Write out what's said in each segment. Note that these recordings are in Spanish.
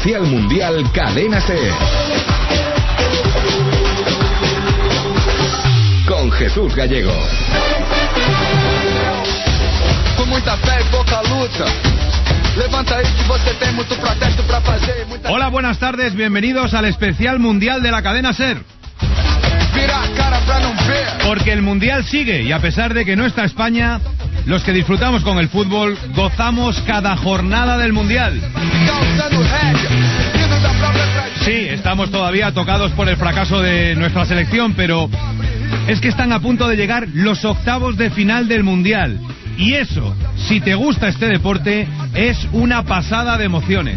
Especial Mundial Cadena SER. Con Jesús Gallego. Con mucha fe y poca lucha. Levanta ahí que você tem mucho protesto para hacer. Hola, buenas tardes, bienvenidos al Especial Mundial de la Cadena SER. Porque el Mundial sigue y a pesar de que no está España, los que disfrutamos con el fútbol gozamos cada jornada del Mundial. Sí, estamos todavía tocados por el fracaso de nuestra selección, pero es que están a punto de llegar los octavos de final del Mundial. Y eso, si te gusta este deporte, es una pasada de emociones.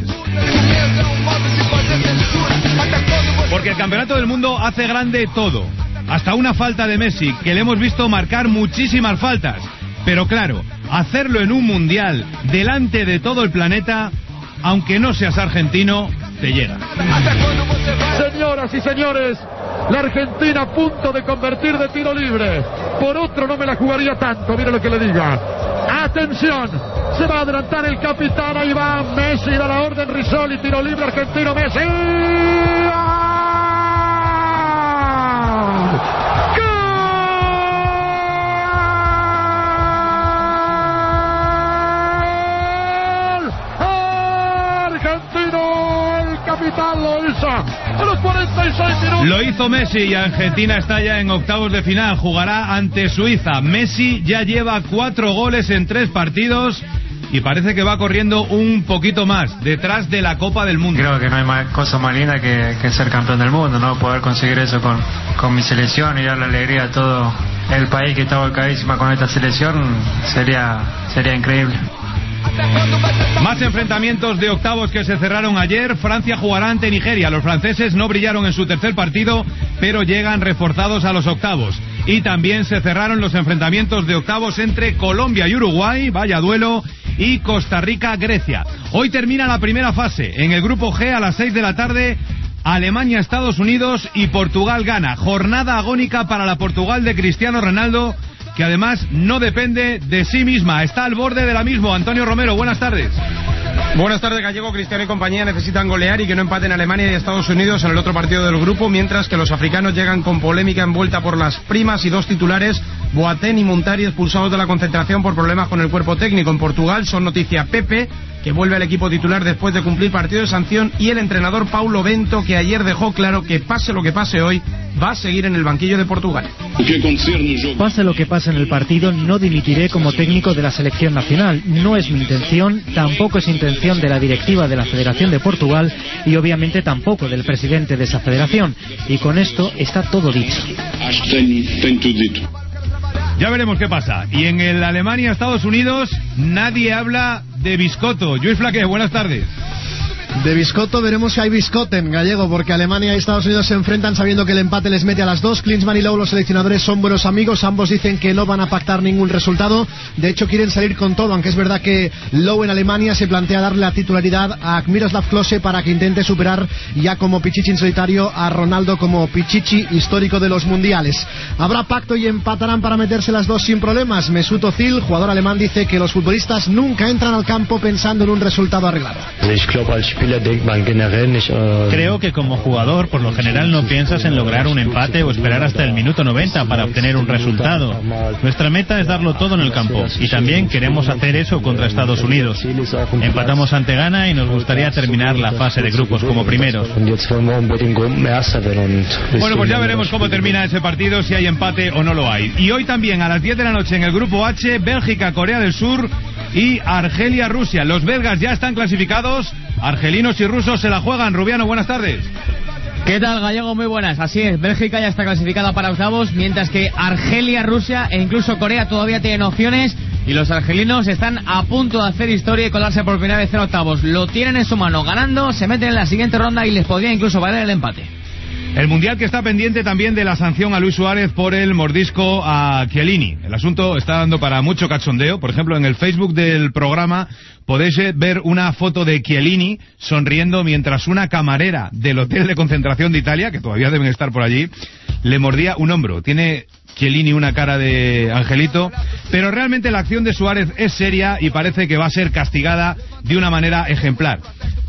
Porque el Campeonato del Mundo hace grande todo. Hasta una falta de Messi, que le hemos visto marcar muchísimas faltas. Pero claro, hacerlo en un Mundial, delante de todo el planeta, aunque no seas argentino, te llega. Señoras y señores, la Argentina a punto de convertir de tiro libre. Por otro no me la jugaría tanto, mire lo que le diga. Atención, se va a adelantar el capitán, ahí va Messi, da la orden Rizzoli, tiro libre argentino, Messi. Lo hizo a los 46 minutos. Lo hizo Messi y Argentina está ya en octavos de final. Jugará ante Suiza. Messi ya lleva 4 goles en 3 partidos y parece que va corriendo un poquito más detrás de la Copa del Mundo. Creo que no hay más cosa más linda que ser campeón del mundo, ¿no? Poder conseguir eso con mi selección y dar la alegría a todo el país que está volcadísima con esta selección sería increíble. Más enfrentamientos de octavos que se cerraron ayer. Francia jugará ante Nigeria. Los franceses no brillaron en su tercer partido, pero llegan reforzados a los octavos. Y también se cerraron los enfrentamientos de octavos entre Colombia y Uruguay, vaya duelo, y Costa Rica-Grecia. Hoy termina la primera fase. En el grupo G a las 6 de la tarde, Alemania, Estados Unidos y Portugal gana. Jornada agónica para la Portugal de Cristiano Ronaldo, que además no depende de sí misma, está al borde de la misma. Antonio Romero, buenas tardes. Buenas tardes, Gallego. Cristiano y compañía necesitan golear y que no empaten Alemania y Estados Unidos en el otro partido del grupo, mientras que los africanos llegan con polémica envuelta por las primas y 2 titulares, Boateng y Montari, expulsados de la concentración por problemas con el cuerpo técnico. En Portugal son noticia Pepe, que vuelve al equipo titular después de cumplir partido de sanción, y el entrenador Paulo Bento, que ayer dejó claro que pase lo que pase hoy, va a seguir en el banquillo de Portugal. Pase lo que pase en el partido, no dimitiré como técnico de la selección nacional. No es mi intención, tampoco es intención de la directiva de la Federación de Portugal y obviamente tampoco del presidente de esa federación. Y con esto está todo dicho. Ya veremos qué pasa. Y en el Alemania-Estados Unidos nadie habla de Biscotto. Luis Flaque, buenas tardes. De Biscotto veremos si hay biscote en Gallego, porque Alemania y Estados Unidos se enfrentan sabiendo que el empate les mete a las 2. Klinsmann y Lowe, los seleccionadores, son buenos amigos. Ambos dicen que no van a pactar ningún resultado. De hecho, quieren salir con todo, aunque es verdad que Lowe en Alemania se plantea darle la titularidad a Miroslav Klose para que intente superar ya como Pichichi en solitario a Ronaldo como Pichichi histórico de los mundiales. Habrá pacto y empatarán para meterse las 2 sin problemas. Mesut Özil, jugador alemán, dice que los futbolistas nunca entran al campo pensando en un resultado arreglado. Creo que como jugador, por lo general, no piensas en lograr un empate o esperar hasta el minuto 90 para obtener un resultado. Nuestra meta es darlo todo en el campo y también queremos hacer eso contra Estados Unidos. Empatamos ante Ghana y nos gustaría terminar la fase de grupos como primeros. Bueno, pues ya veremos cómo termina ese partido, si hay empate o no lo hay. Y hoy también a las 10 de la noche en el grupo H, Bélgica, Corea del Sur y Argelia, Rusia. Los belgas ya están clasificados. Argelinos y rusos se la juegan. Rubiano, buenas tardes. ¿Qué tal, Gallego? Muy buenas. Así es, Bélgica ya está clasificada para octavos, mientras que Argelia, Rusia e incluso Corea todavía tienen opciones, y los argelinos están a punto de hacer historia y colarse por primera vez en octavos. Lo tienen en su mano, ganando, se meten en la siguiente ronda y les podría incluso valer el empate. El Mundial que está pendiente también de la sanción a Luis Suárez por el mordisco a Chiellini. El asunto está dando para mucho cachondeo. Por ejemplo, en el Facebook del programa podéis ver una foto de Chiellini sonriendo mientras una camarera del hotel de concentración de Italia, que todavía deben estar por allí, le mordía un hombro. Tiene Chiellini una cara de angelito, pero realmente la acción de Suárez es seria y parece que va a ser castigada de una manera ejemplar.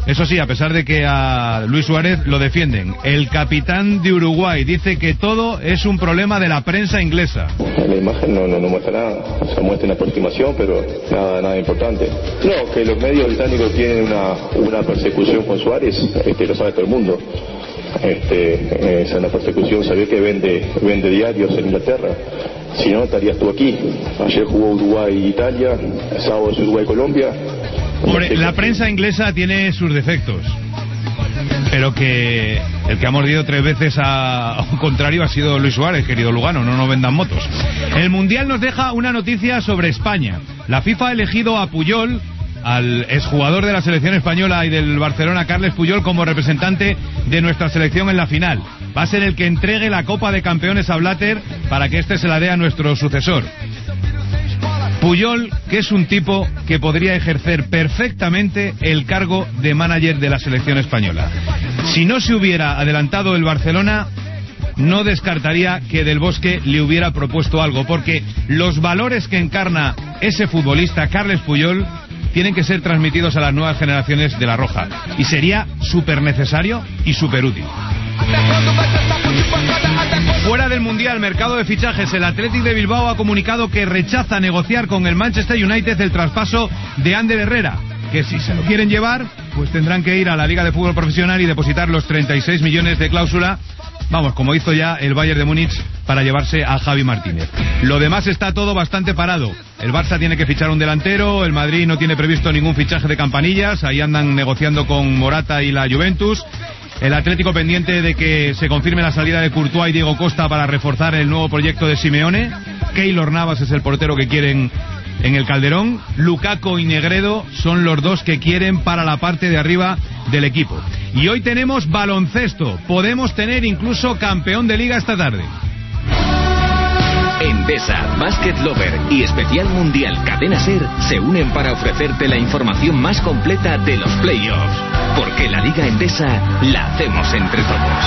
Eso sí, a pesar de que a Luis Suárez lo defienden. El capitán de Uruguay dice que todo es un problema de la prensa inglesa. La imagen no muestra nada, o sea, muestra una aproximación, pero nada importante. No, que los medios británicos tienen una persecución con Suárez, lo sabe todo el mundo. Es una persecución, sabía que vende diarios en Inglaterra. Si no, estarías tú aquí. Ayer jugó Uruguay-Italia, sábado es Uruguay-Colombia. Hombre, la prensa inglesa tiene sus defectos, pero que el que ha mordido 3 veces a un contrario ha sido Luis Suárez, querido Lugano, no nos vendan motos. El Mundial nos deja una noticia sobre España. La FIFA ha elegido a Puyol, al exjugador de la selección española y del Barcelona, Carles Puyol, como representante de nuestra selección en la final. Va a ser el que entregue la Copa de Campeones a Blatter para que este se la dé a nuestro sucesor. Puyol, que es un tipo que podría ejercer perfectamente el cargo de manager de la selección española. Si no se hubiera adelantado el Barcelona, no descartaría que Del Bosque le hubiera propuesto algo, porque los valores que encarna ese futbolista, Carles Puyol, tienen que ser transmitidos a las nuevas generaciones de la Roja, y sería súper necesario y súper útil. Fuera del Mundial, mercado de fichajes, el Athletic de Bilbao ha comunicado que rechaza negociar con el Manchester United el traspaso de Ander Herrera, que si se lo quieren llevar, pues tendrán que ir a la Liga de Fútbol Profesional y depositar los 36 millones de cláusula, vamos, como hizo ya el Bayern de Múnich para llevarse a Javi Martínez. Lo demás está todo bastante parado. El Barça tiene que fichar un delantero, el Madrid no tiene previsto ningún fichaje de campanillas, ahí andan negociando con Morata y la Juventus. El Atlético pendiente de que se confirme la salida de Courtois y Diego Costa para reforzar el nuevo proyecto de Simeone. Keylor Navas es el portero que quieren en el Calderón. Lukaku y Negredo son los dos que quieren para la parte de arriba del equipo. Y hoy tenemos baloncesto. Podemos tener incluso campeón de liga esta tarde. Endesa, Basket Lover y Especial Mundial Cadena SER se unen para ofrecerte la información más completa de los playoffs. Porque la Liga Endesa la hacemos entre todos.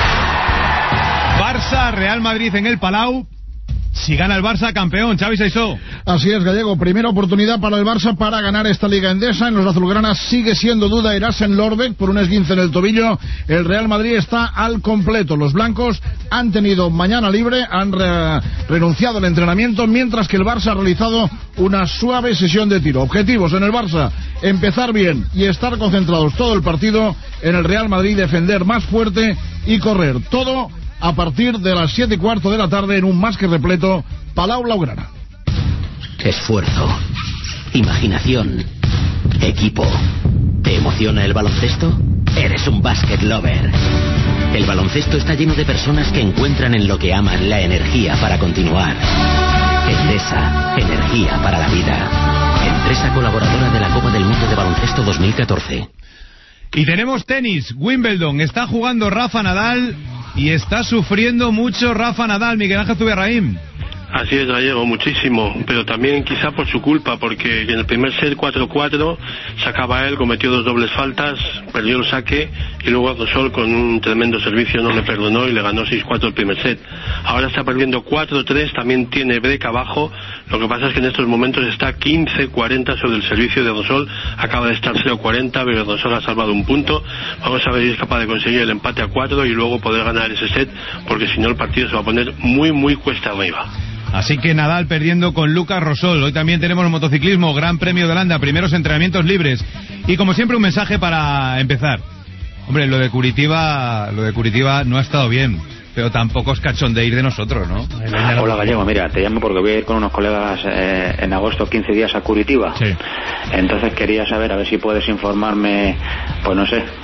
Barça, Real Madrid en el Palau. Si gana el Barça, campeón, Xavi Saisó. Así es, Gallego. Primera oportunidad para el Barça para ganar esta Liga Endesa. En los azulgranas sigue siendo duda Erasen Lorbeck por un esguince en el tobillo. El Real Madrid está al completo. Los blancos han tenido mañana libre, han renunciado al entrenamiento, mientras que el Barça ha realizado una suave sesión de tiro. Objetivos en el Barça: empezar bien y estar concentrados todo el partido. En el Real Madrid, defender más fuerte y correr. Todo a partir de las 7:15 de la tarde en un más que repleto Palau Blaugrana. Esfuerzo, imaginación, equipo. ¿Te emociona el baloncesto? Eres un basket lover. El baloncesto está lleno de personas que encuentran en lo que aman la energía para continuar. Endesa, energía para la vida. Empresa colaboradora de la Copa del Mundo de Baloncesto 2014. Y tenemos tenis, Wimbledon. Está jugando Rafa Nadal y está sufriendo mucho Rafa Nadal, Miguel Ángel Zubiarraín. Así es, Gallego, muchísimo, pero también quizá por su culpa, porque en el primer set 4-4 sacaba él, cometió 2 dobles faltas, perdió el saque y luego Adosol con un tremendo servicio no le perdonó y le ganó 6-4 el primer set. Ahora está perdiendo 4-3, también tiene break abajo, lo que pasa es que en estos momentos está 15-40 sobre el servicio de Adosol, acaba de estar 0-40, pero Adosol ha salvado un punto. Vamos a ver si es capaz de conseguir el empate a 4 y luego poder ganar ese set, porque si no el partido se va a poner muy cuesta arriba. Así que Nadal perdiendo con Lucas Rosol. Hoy también tenemos motociclismo, Gran Premio de Holanda, primeros entrenamientos libres. Y como siempre un mensaje para empezar. Hombre, lo de Curitiba no ha estado bien, pero tampoco es cachondeír de nosotros, ¿no? Hola, Gallego, mira, te llamo porque voy a ir con unos colegas en agosto 15 días a Curitiba. Sí. Entonces quería saber, a ver si puedes informarme, pues no sé,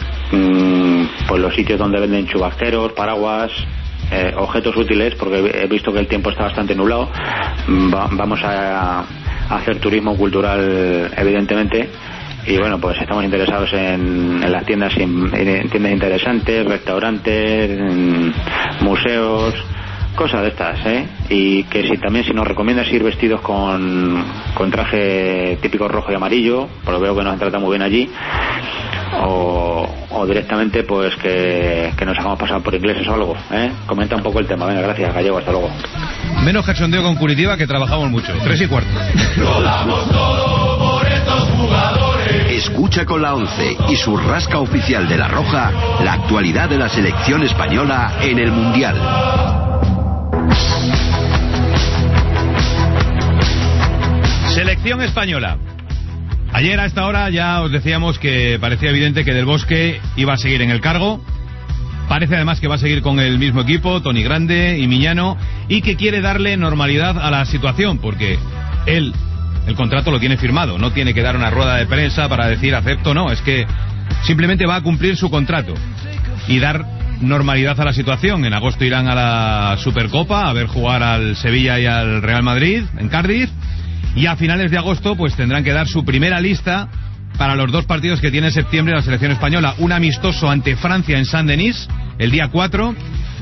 pues los sitios donde venden chubasqueros, paraguas, objetos útiles, porque he visto que el tiempo está bastante nublado. Vamos a hacer turismo cultural, evidentemente, y bueno, pues estamos interesados en las tiendas interesantes, restaurantes, museos, cosas de estas, y que si nos recomiendas ir vestidos con traje típico rojo y amarillo, porque veo que nos han tratado muy bien allí, o directamente pues que nos hagamos pasar por ingleses o algo, Comenta un poco el tema. Venga, gracias, Gallego, hasta luego. Menos cachondeo con Curitiba, que trabajamos mucho. 3:15. Lo damos todo por estos jugadores. Escucha con la 11 y su rasca oficial de La Roja la actualidad de la selección española en el Mundial. Selección española. Ayer a esta hora ya os decíamos que parecía evidente que Del Bosque iba a seguir en el cargo. Parece además que va a seguir con el mismo equipo, Toni Grande y Miñano, y que quiere darle normalidad a la situación, porque él, el contrato lo tiene firmado, no tiene que dar una rueda de prensa para decir acepto o no, es que simplemente va a cumplir su contrato y dar normalidad a la situación. En agosto irán a la Supercopa a ver jugar al Sevilla y al Real Madrid en Cardiff, y a finales de agosto pues tendrán que dar su primera lista para los 2 partidos que tiene en septiembre la selección española. Un amistoso ante Francia en Saint-Denis el día 4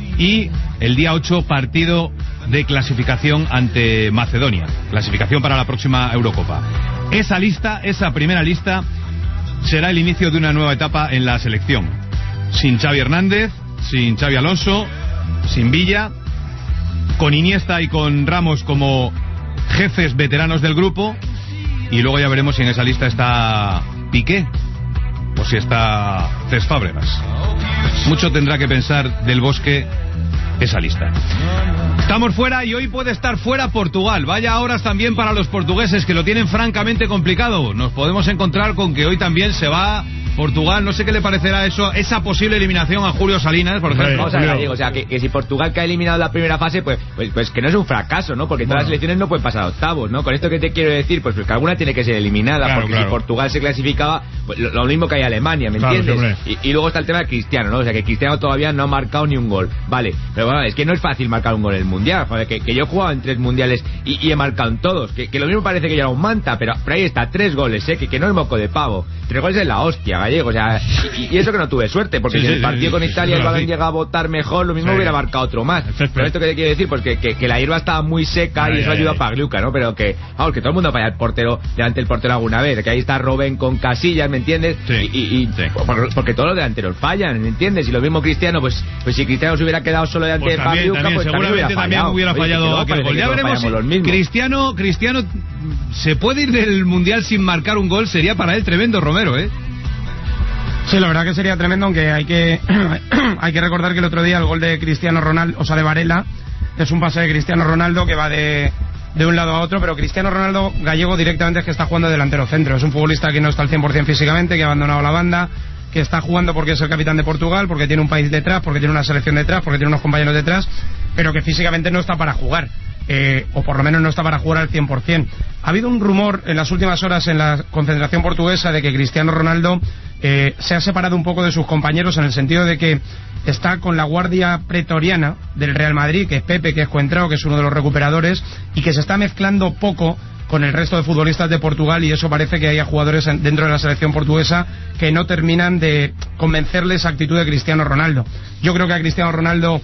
y el día 8 partido de clasificación ante Macedonia, clasificación para la próxima Eurocopa. Esa lista, esa primera lista, será el inicio de una nueva etapa en la selección, sin Xavi Hernández, sin Xavi Alonso, sin Villa, con Iniesta y con Ramos como jefes veteranos del grupo, y luego ya veremos si en esa lista está Piqué o si está Cesc Fábregas. Mucho tendrá que pensar Del Bosque esa lista. Estamos fuera y hoy puede estar fuera Portugal. Vaya horas también para los portugueses, que lo tienen francamente complicado. Nos podemos encontrar con que hoy también se va Portugal. No sé qué le parecerá eso, esa posible eliminación a Julio Salinas, por ejemplo. Vamos a ver, Diego, o sea, que si Portugal cae eliminado en la primera fase, pues que no es un fracaso, ¿no? Porque todas las selecciones no pueden pasar a octavos, ¿no? Con esto que te quiero decir, pues que alguna tiene que ser eliminada, claro, porque si Portugal se clasificaba, pues lo mismo que hay Alemania, ¿me entiendes? Y luego está el tema de Cristiano, ¿no? O sea, que Cristiano todavía no ha marcado ni un gol. Vale, pero bueno, es que no es fácil marcar un gol en el Mundial. Joder, que yo he jugado en 3 mundiales y he marcado en todos. Que lo mismo parece que yo era un manta, pero ahí está, 3 goles, que no es moco de pavo. 3 goles es la hostia, Gallego, o sea... Y eso que no tuve suerte, porque si en el partido con Italia el balón llega a botar mejor, lo mismo hubiera marcado otro más. Pero esto que te quiero decir, pues que la hierba estaba muy seca y eso ayuda a Pagliuca, ¿no? Pero que todo el mundo falla el portero delante del portero alguna vez, que ahí está Robben con Casillas, ¿me entiendes? Porque todos los delanteros fallan, ¿me entiendes? Y lo mismo Cristiano, pues si Cristiano se hubiera quedado solo delante de Pagliuca, pues seguramente también hubiera fallado aquel gol. Ya veremos. Cristiano se puede ir del Mundial sin marcar un gol, sería para él tremendo, Romero, ¿eh? Sí, la verdad que sería tremendo, aunque hay que recordar que el otro día el gol de Cristiano Ronaldo, o sea, de Varela, es un pase de Cristiano Ronaldo que va de un lado a otro, pero Cristiano Ronaldo, Gallego, directamente es que está jugando de delantero centro. Es un futbolista que no está al 100% físicamente, que ha abandonado la banda, que está jugando porque es el capitán de Portugal, porque tiene un país detrás, porque tiene una selección detrás, porque tiene unos compañeros detrás, pero que físicamente no está para jugar. O por lo menos no está para jugar al 100%. Ha habido un rumor en las últimas horas en la concentración portuguesa de que Cristiano Ronaldo se ha separado un poco de sus compañeros, en el sentido de que está con la guardia pretoriana del Real Madrid, que es Pepe, que es Coentrao, que es uno de los recuperadores, y que se está mezclando poco con el resto de futbolistas de Portugal, y eso parece que haya jugadores dentro de la selección portuguesa que no terminan de convencerle esa actitud de Cristiano Ronaldo. Yo creo que a Cristiano Ronaldo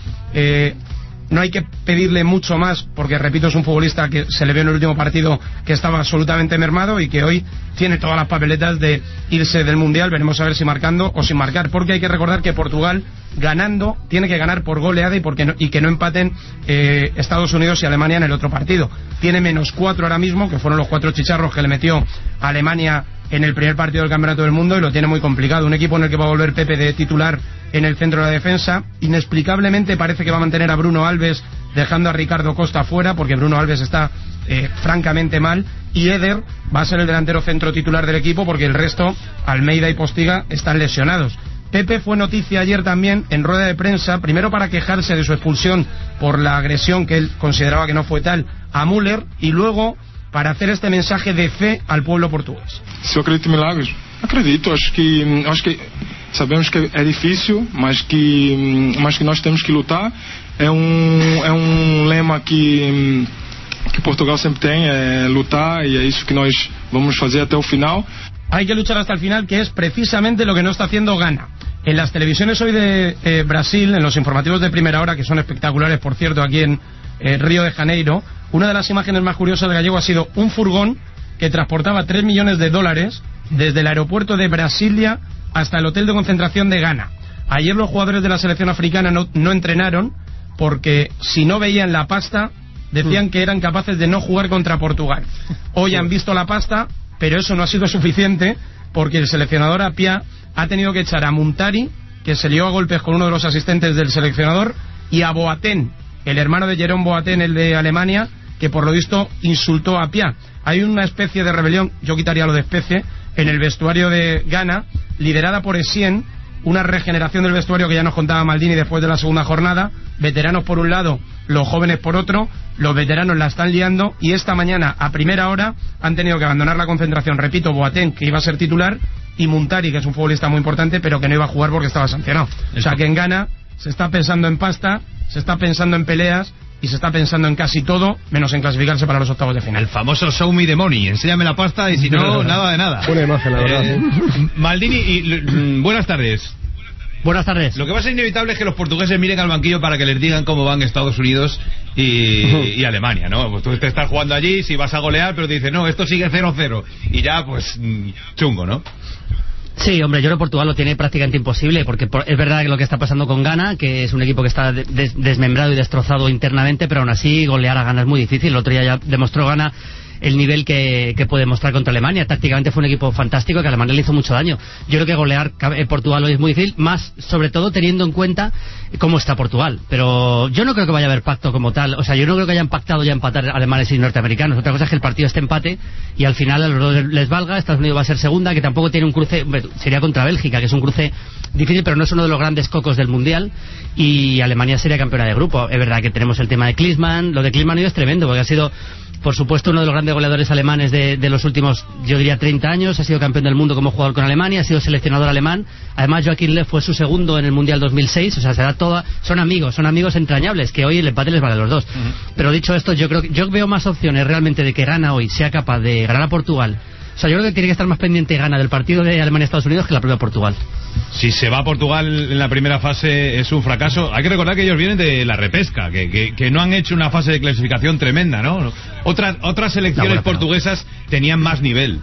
no hay que pedirle mucho más, porque repito, es un futbolista que se le vio en el último partido que estaba absolutamente mermado y que hoy tiene todas las papeletas de irse del Mundial. Veremos a ver si marcando o sin marcar, porque hay que recordar que Portugal, ganando, tiene que ganar por goleada y que no empaten Estados Unidos y Alemania en el otro partido. Tiene -4 ahora mismo, que fueron los 4 chicharros que le metió a Alemania en el primer partido del Campeonato del Mundo, y lo tiene muy complicado. Un equipo en el que va a volver Pepe de titular en el centro de la defensa. Inexplicablemente parece que va a mantener a Bruno Alves, dejando a Ricardo Costa fuera, porque Bruno Alves está francamente mal, y Eder va a ser el delantero centro titular del equipo, porque el resto, Almeida y Postiga, están lesionados. Pepe fue noticia ayer también en rueda de prensa, primero para quejarse de su expulsión por la agresión que él consideraba que no fue tal a Müller, y luego para hacer este mensaje de fe al pueblo portugués. Se eu acredito em milagres? Acredito, acho que sabemos que é difícil, mas que nós temos que lutar. É lema que Portugal sempre tem, é lutar, e é isso que nós vamos fazer até o final. Hay que luchar hasta el final, que es precisamente lo que no está haciendo Ghana. En las televisiones hoy de Brasil, en los informativos de primera hora, que son espectaculares, por cierto, aquí en Río de Janeiro, una de las imágenes más curiosas de Gallego ha sido un furgón que transportaba $3 millones desde el aeropuerto de Brasilia hasta el hotel de concentración de Ghana. Ayer los jugadores de la selección africana no entrenaron, porque si no veían la pasta decían que eran capaces de no jugar contra Portugal. Hoy han visto la pasta, pero eso no ha sido suficiente porque el seleccionador Apia ha tenido que echar a Muntari, que se lió a golpes con uno de los asistentes del seleccionador, y a Boateng, el hermano de Jerome Boateng, el de Alemania, que por lo visto insultó a Apia. Hay una especie de rebelión, yo quitaría lo de especie, en el vestuario de Ghana, liderada por Essien, una regeneración del vestuario que ya nos contaba Maldini después de la segunda jornada, veteranos por un lado, los jóvenes por otro, los veteranos la están liando, y esta mañana a primera hora han tenido que abandonar la concentración, repito, Boateng, que iba a ser titular, y Muntari, que es un futbolista muy importante, pero que no iba a jugar porque estaba sancionado. O sea que en Ghana se está pensando en pasta, se está pensando en peleas, y se está pensando en casi todo, menos en clasificarse para los octavos de final. El famoso show me the money, enséñame la pasta y si no, nada de nada. Buena imagen, la verdad. Maldini, buenas tardes. Buenas tardes. Lo que va a ser inevitable es que los portugueses miren al banquillo para que les digan cómo van Estados Unidos y Alemania, ¿no? Pues tú te estás jugando allí, si vas a golear, pero te dicen, no, esto sigue 0-0. Y ya, pues, chungo, ¿no? Sí, hombre, yo creo que Portugal lo tiene prácticamente imposible, porque es verdad que lo que está pasando con Ghana, que es un equipo que está desmembrado y destrozado internamente, pero aún así golear a Ghana es muy difícil. El otro día ya demostró Ghana el nivel que puede mostrar contra Alemania. Tácticamente fue un equipo fantástico que a Alemania le hizo mucho daño. Yo creo que golear Portugal hoy es muy difícil, más sobre todo teniendo en cuenta cómo está Portugal. Pero yo no creo que vaya a haber pacto como tal. O sea, yo no creo que hayan pactado ya empatar alemanes y norteamericanos. Otra cosa es que el partido esté empate y al final a los dos les valga. Estados Unidos va a ser segunda, que tampoco tiene un cruce, sería contra Bélgica, que es un cruce difícil, pero no es uno de los grandes cocos del Mundial, y Alemania sería campeona de grupo. Es verdad que tenemos el tema de Klinsmann. Lo de Klinsmann hoy es tremendo, porque ha sido, por supuesto, uno de los grandes goleadores alemanes de los últimos, yo diría, 30 años. Ha sido campeón del mundo como jugador con Alemania, ha sido seleccionador alemán. Además, Joachim Löw fue su segundo en el Mundial 2006. O sea, son amigos entrañables, que hoy el empate les vale a los dos. Pero dicho esto, yo veo más opciones realmente de que Ghana hoy sea capaz de ganar a Portugal. O sea, yo creo que tiene que estar más pendiente Ghana del partido de Alemania-Estados Unidos que la propia Portugal. Si se va a Portugal en la primera fase es un fracaso. Hay que recordar que ellos vienen de la repesca, que no han hecho una fase de clasificación tremenda, ¿no? Otras selecciones portuguesas tenían más nivel.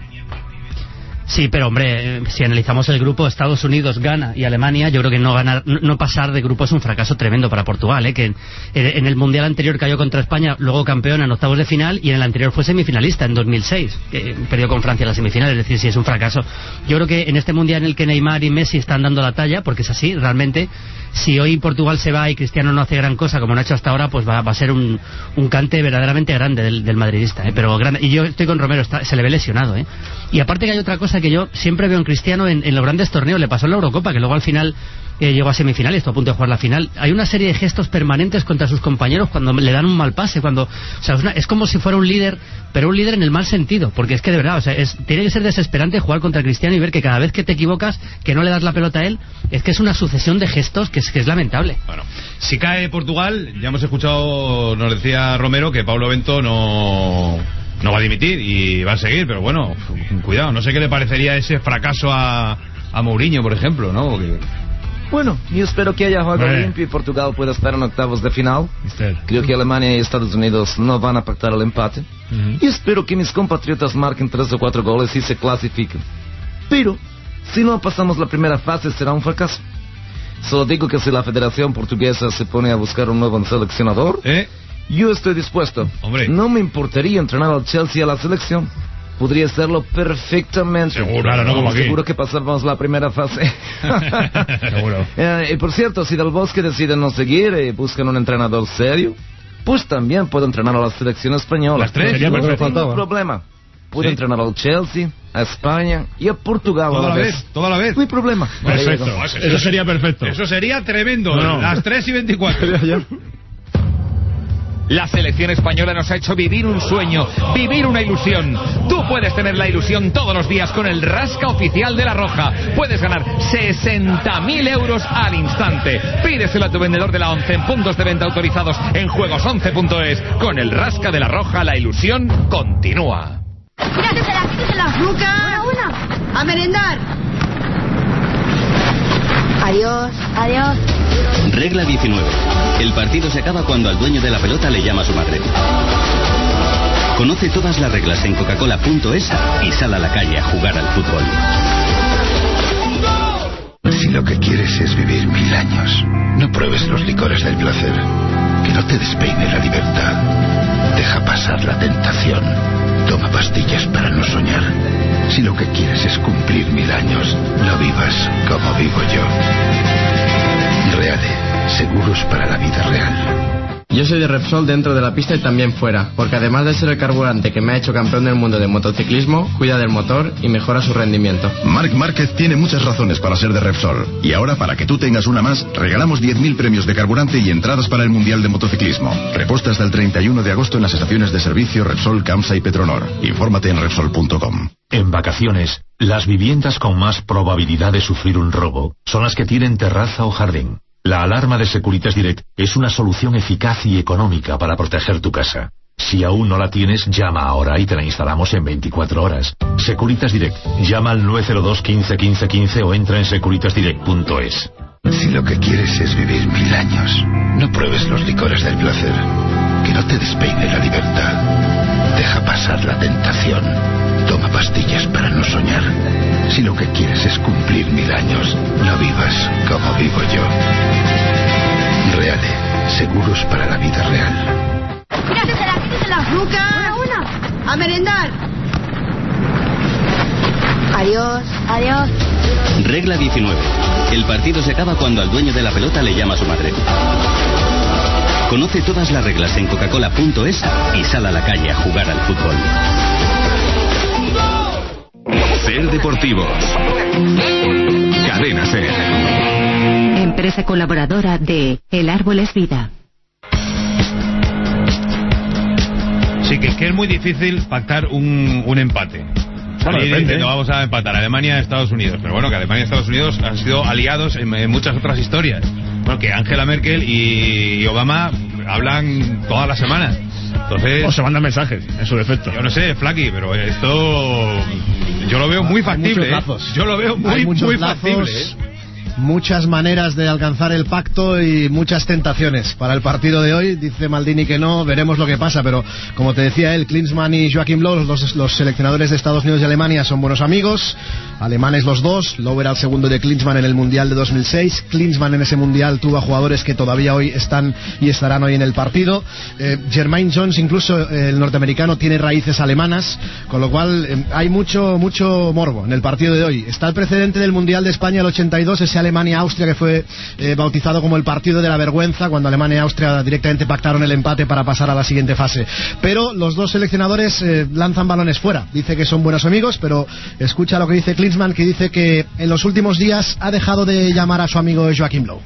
Sí, pero hombre, si analizamos el grupo Estados Unidos, Ghana y Alemania, yo creo que no pasar de grupo es un fracaso tremendo para Portugal, que en el Mundial anterior cayó contra España, luego campeón en octavos de final, y en el anterior fue semifinalista en 2006, perdió con Francia en la semifinal. Es decir, sí, es un fracaso. Yo creo que en este Mundial en el que Neymar y Messi están dando la talla, porque es así, realmente, si hoy Portugal se va y Cristiano no hace gran cosa como no ha hecho hasta ahora, pues va a ser un cante verdaderamente grande del madridista, pero grande. Y yo estoy con Romero, se le ve lesionado, y aparte que hay otra cosa que yo siempre veo en Cristiano en los grandes torneos. Le pasó en la Eurocopa, que luego al final llegó a semifinales, estuvo a punto de jugar la final. Hay una serie de gestos permanentes contra sus compañeros cuando le dan un mal pase, o sea, es como si fuera un líder, pero un líder en el mal sentido, porque es que de verdad, o sea, tiene que ser desesperante jugar contra Cristiano y ver que cada vez que te equivocas, que no le das la pelota a él, es que es una sucesión de gestos que es lamentable. Bueno, si cae Portugal, ya hemos escuchado, nos decía Romero, que Paulo Bento no va a dimitir y va a seguir, pero bueno, cuidado, no sé qué le parecería ese fracaso a Mourinho, por ejemplo, ¿no? Porque... Bueno, yo espero que haya juego limpio y Portugal pueda estar en octavos de final. Creo que Alemania y Estados Unidos no van a pactar el empate. Y espero que mis compatriotas marquen 3 o 4 goles y se clasifiquen. Pero, si no pasamos la primera fase, será un fracaso. Solo digo que si la Federación Portuguesa se pone a buscar un nuevo seleccionador, yo estoy dispuesto. Hombre. No me importaría entrenar al Chelsea a la selección. Podría hacerlo perfectamente. Seguro, claro, no como aquí. Seguro que pasamos la primera fase. Seguro. Y por cierto, si Del Bosque decide no seguir y buscan un entrenador serio, pues también puedo entrenar a la selección española. Las tres, no tengo problema. Puedo entrenar al Chelsea, a España y a Portugal toda la vez. No hay problema. Perfecto. Eso sería perfecto. Eso sería tremendo. No. Las 3:24. La selección española nos ha hecho vivir un sueño, vivir una ilusión. Tú puedes tener la ilusión todos los días con el Rasca Oficial de La Roja. Puedes ganar 60.000 euros al instante. Pídeselo a tu vendedor de la 11 en puntos de venta autorizados en juegos11.es. Con el Rasca de La Roja, la ilusión continúa. Quítatela, Luca. Una. A merendar. Adiós. Regla 19. El partido se acaba cuando al dueño de la pelota le llama a su madre. Conoce todas las reglas en coca-cola.es y sal a la calle a jugar al fútbol. Si lo que quieres es vivir 1000 años, no pruebes los licores del placer. Que no te despeine la libertad. Deja pasar la tentación. Toma pastillas para no soñar. Si lo que quieres es cumplir 1000 años. No vivas como vivo yo. Reale, seguros para la vida real. Yo soy de Repsol dentro de la pista y también fuera, porque además de ser el carburante que me ha hecho campeón del mundo de motociclismo, cuida del motor y mejora su rendimiento. Marc Márquez tiene muchas razones para ser de Repsol. Y ahora, para que tú tengas una más, regalamos 10.000 premios de carburante y entradas para el Mundial de Motociclismo. Reposta hasta el 31 de agosto en las estaciones de servicio Repsol, Camsa y Petronor. Infórmate en Repsol.com. En vacaciones, las viviendas con más probabilidad de sufrir un robo son las que tienen terraza o jardín. La alarma de Securitas Direct es una solución eficaz y económica para proteger tu casa. Si aún no la tienes, llama ahora y te la instalamos en 24 horas. Securitas Direct. Llama al 902 15 15 15 o entra en securitasdirect.es. Si lo que quieres es vivir 1000 años, no pruebes los licores del placer. Que no te despeine la libertad. Deja pasar la tentación. Toma pastillas para no soñar. Si lo que quieres es cumplir 1000 años, no vivas como vivo yo. Reale, seguros para la vida real. Quítate la azúcar. Una. A merendar. Adiós. Adiós. Regla 19. El partido se acaba cuando al dueño de la pelota le llama a su madre. Conoce todas las reglas en coca-cola.es y sal a la calle a jugar al fútbol. Ser Deportivos. Cadena Ser. Empresa colaboradora de El Árbol es Vida. Sí, que es muy difícil pactar un empate. Bueno, depende. No vamos a empatar Alemania y Estados Unidos, pero bueno, que Alemania y Estados Unidos han sido aliados en muchas otras historias. Bueno, que Angela Merkel y Obama hablan todas las semanas. Entonces, o se mandan mensajes, en su defecto. Yo no sé, Flaky, pero esto yo lo veo muy factible. Yo lo veo muy factible. Muchas maneras de alcanzar el pacto y muchas tentaciones para el partido de hoy. Dice Maldini que no, veremos lo que pasa, pero como te decía él, Klinsmann y Joachim Löw, los seleccionadores de Estados Unidos y Alemania, son buenos amigos, alemanes los dos. Löw era el segundo de Klinsmann en el Mundial de 2006. Klinsmann en ese Mundial tuvo a jugadores que todavía hoy están y estarán hoy en el partido. Jermaine Jones, incluso el norteamericano, tiene raíces alemanas, con lo cual hay mucho morbo en el partido de hoy. Está el precedente del Mundial de España del 82, ese Alemania-Austria que fue bautizado como el partido de la vergüenza, cuando Alemania y Austria directamente pactaron el empate para pasar a la siguiente fase. Pero los dos seleccionadores lanzan balones fuera. Dice que son buenos amigos, pero escucha lo que dice Klinsmann, que dice que en los últimos días ha dejado de llamar a su amigo Joachim Löw.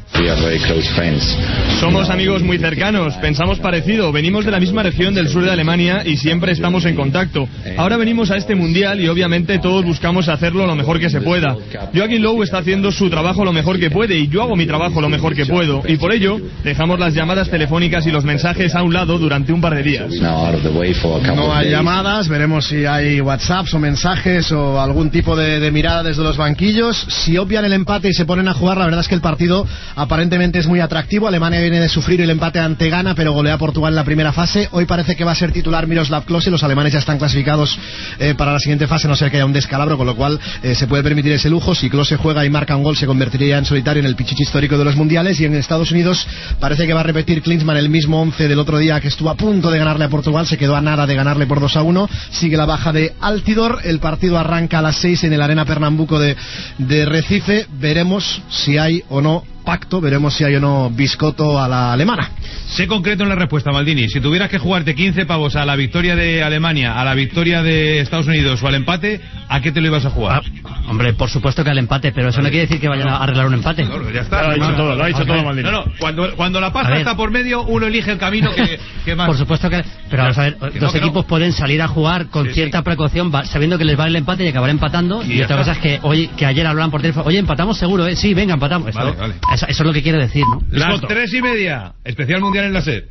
Somos amigos muy cercanos, pensamos parecido, venimos de la misma región del sur de Alemania y siempre estamos en contacto. Ahora venimos a este mundial y obviamente todos buscamos hacerlo lo mejor que se pueda. Joachim Löw está haciendo su trabajo lo mejor que puede y yo hago mi trabajo lo mejor que puedo, y por ello dejamos las llamadas telefónicas y los mensajes a un lado durante un par de días. No hay llamadas, veremos si hay WhatsApps o mensajes o algún tipo de mirada desde los banquillos. Si obvian el empate y se ponen a jugar, la verdad es que el partido aparentemente es muy atractivo. Alemania viene de sufrir el empate ante Ghana, pero golea a Portugal en la primera fase. Hoy parece que va a ser titular Miroslav Klose. Los alemanes ya están clasificados para la siguiente fase, no ser que haya un descalabro, con lo cual se puede permitir ese lujo. Si Klose juega y marca un gol, se convertiría en solitario en el pichichi histórico de los mundiales. Y en Estados Unidos parece que va a repetir Klinsmann el mismo 11 del otro día, que estuvo a punto de ganarle a Portugal, se quedó a nada de ganarle por 2-1. Sigue la baja de Altidor. El partido arranca a las 6 en el Arena Pernambuco de Recife. Veremos si hay o no pacto, veremos si hay o no biscotto a la alemana. Sé concreto en la respuesta, Maldini. Si tuvieras que jugarte 15 pavos a la victoria de Alemania, a la victoria de Estados Unidos o al empate, ¿a qué te lo ibas a jugar? Hombre, por supuesto que al empate, pero eso no quiere decir que vayan a arreglar un empate. No, ya está. Lo ha dicho todo, Maldini. No, cuando la pasta está por medio, uno elige el camino que más. Por supuesto que... Pero vamos a ver, los equipos pueden salir a jugar con cierta precaución, sabiendo que les vale el empate y acabar empatando. Y otra cosa es que ayer hablaban por teléfono, oye, empatamos seguro, ¿eh? Sí, venga, empatamos. Vale. Eso es lo que quiere decir, ¿no? Las 3:30, especial mundial en la SER.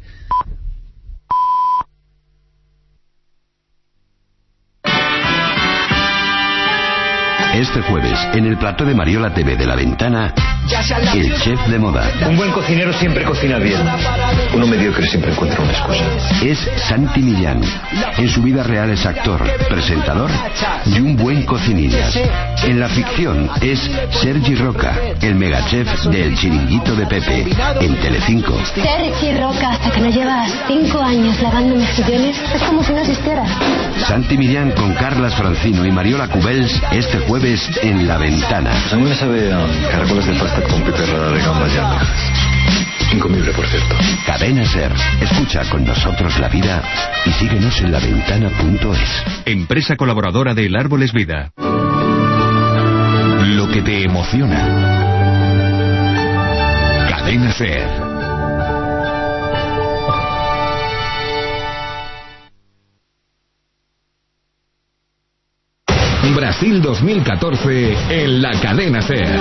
Este jueves, en el plató de Mariola TV de La Ventana, el chef de moda. Un buen cocinero siempre cocina bien. Uno mediocre siempre encuentra una excusa. Es Santi Millán. En su vida real es actor, presentador y un buen cocinillas. En la ficción es Sergi Roca, el megachef del Chiringuito de Pepe, en Telecinco. Sergi Roca, hasta que no llevas 5 años lavando mejillones, es como si no existiera. Santi Millán con Carlas Francino y Mariola Cubels este jueves en La Ventana. A mí me sabe a caracoles de pasta con piperrada de gambas y almejas. Incomible, por cierto. Cadena SER. Escucha con nosotros la vida y síguenos en laventana.es. Empresa colaboradora de El Árbol es Vida. Lo que te emociona. Cadena SER. Brasil 2014 en la Cadena SER.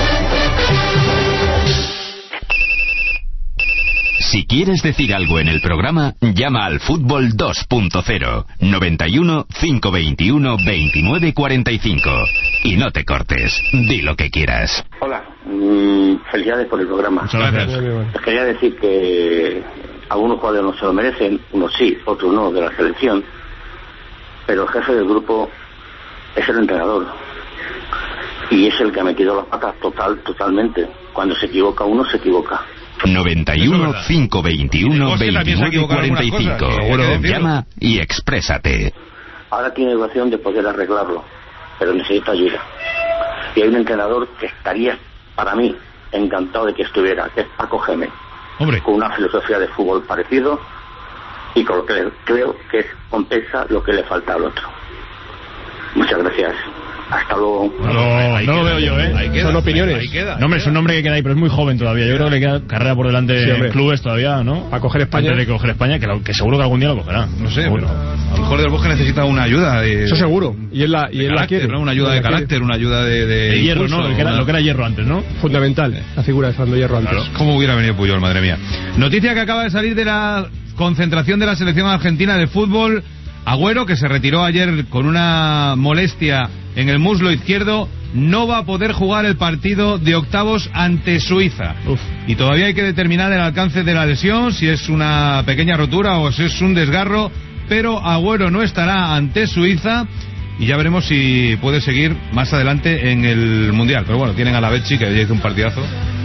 Si quieres decir algo en el programa, llama al Fútbol 2.0 91 521 29 45 y no te cortes, di lo que quieras. Hola, felicidades por el programa. Muchas gracias. Les quería decir que algunos jugadores no se lo merecen, unos sí, otros no, de la selección, pero el jefe del grupo es el entrenador y es el que ha metido las patas totalmente. Cuando se equivoca uno, se equivoca. 91 521 29 45. Llama y exprésate. Ahora tiene educación de poder arreglarlo, pero necesita ayuda. Y hay un entrenador que estaría, para mí, encantado de que estuviera, que es Paco Gémez. Hombre. Con una filosofía de fútbol parecido y con lo que creo que compensa lo que le falta al otro. Muchas gracias. Hasta luego. No lo veo yo, ¿eh? Son opiniones. No, hombre, es un nombre que queda ahí, pero es muy joven todavía. Yo creo que le queda carrera por delante en clubes todavía, ¿no? A coger España. Antes de coger España, que seguro que algún día lo cogerá. No sé, bueno, a lo mejor Del Bosque necesita una ayuda. Eso seguro. Y él la quiere. ¿no? Una ayuda de carácter, una ayuda de hierro, impulso, ¿no? Lo que era hierro antes, ¿no? Fundamental, la figura de Fernando Hierro antes. Claro. ¿Cómo hubiera venido Puyol, madre mía? Noticia que acaba de salir de la concentración de la selección argentina de fútbol. Agüero, que se retiró ayer con una molestia en el muslo izquierdo, no va a poder jugar el partido de octavos ante Suiza. Y todavía hay que determinar el alcance de la lesión, si es una pequeña rotura o si es un desgarro, pero Agüero no estará ante Suiza y ya veremos si puede seguir más adelante en el Mundial. Pero bueno, tienen a la Becci, que ya hizo un partidazo.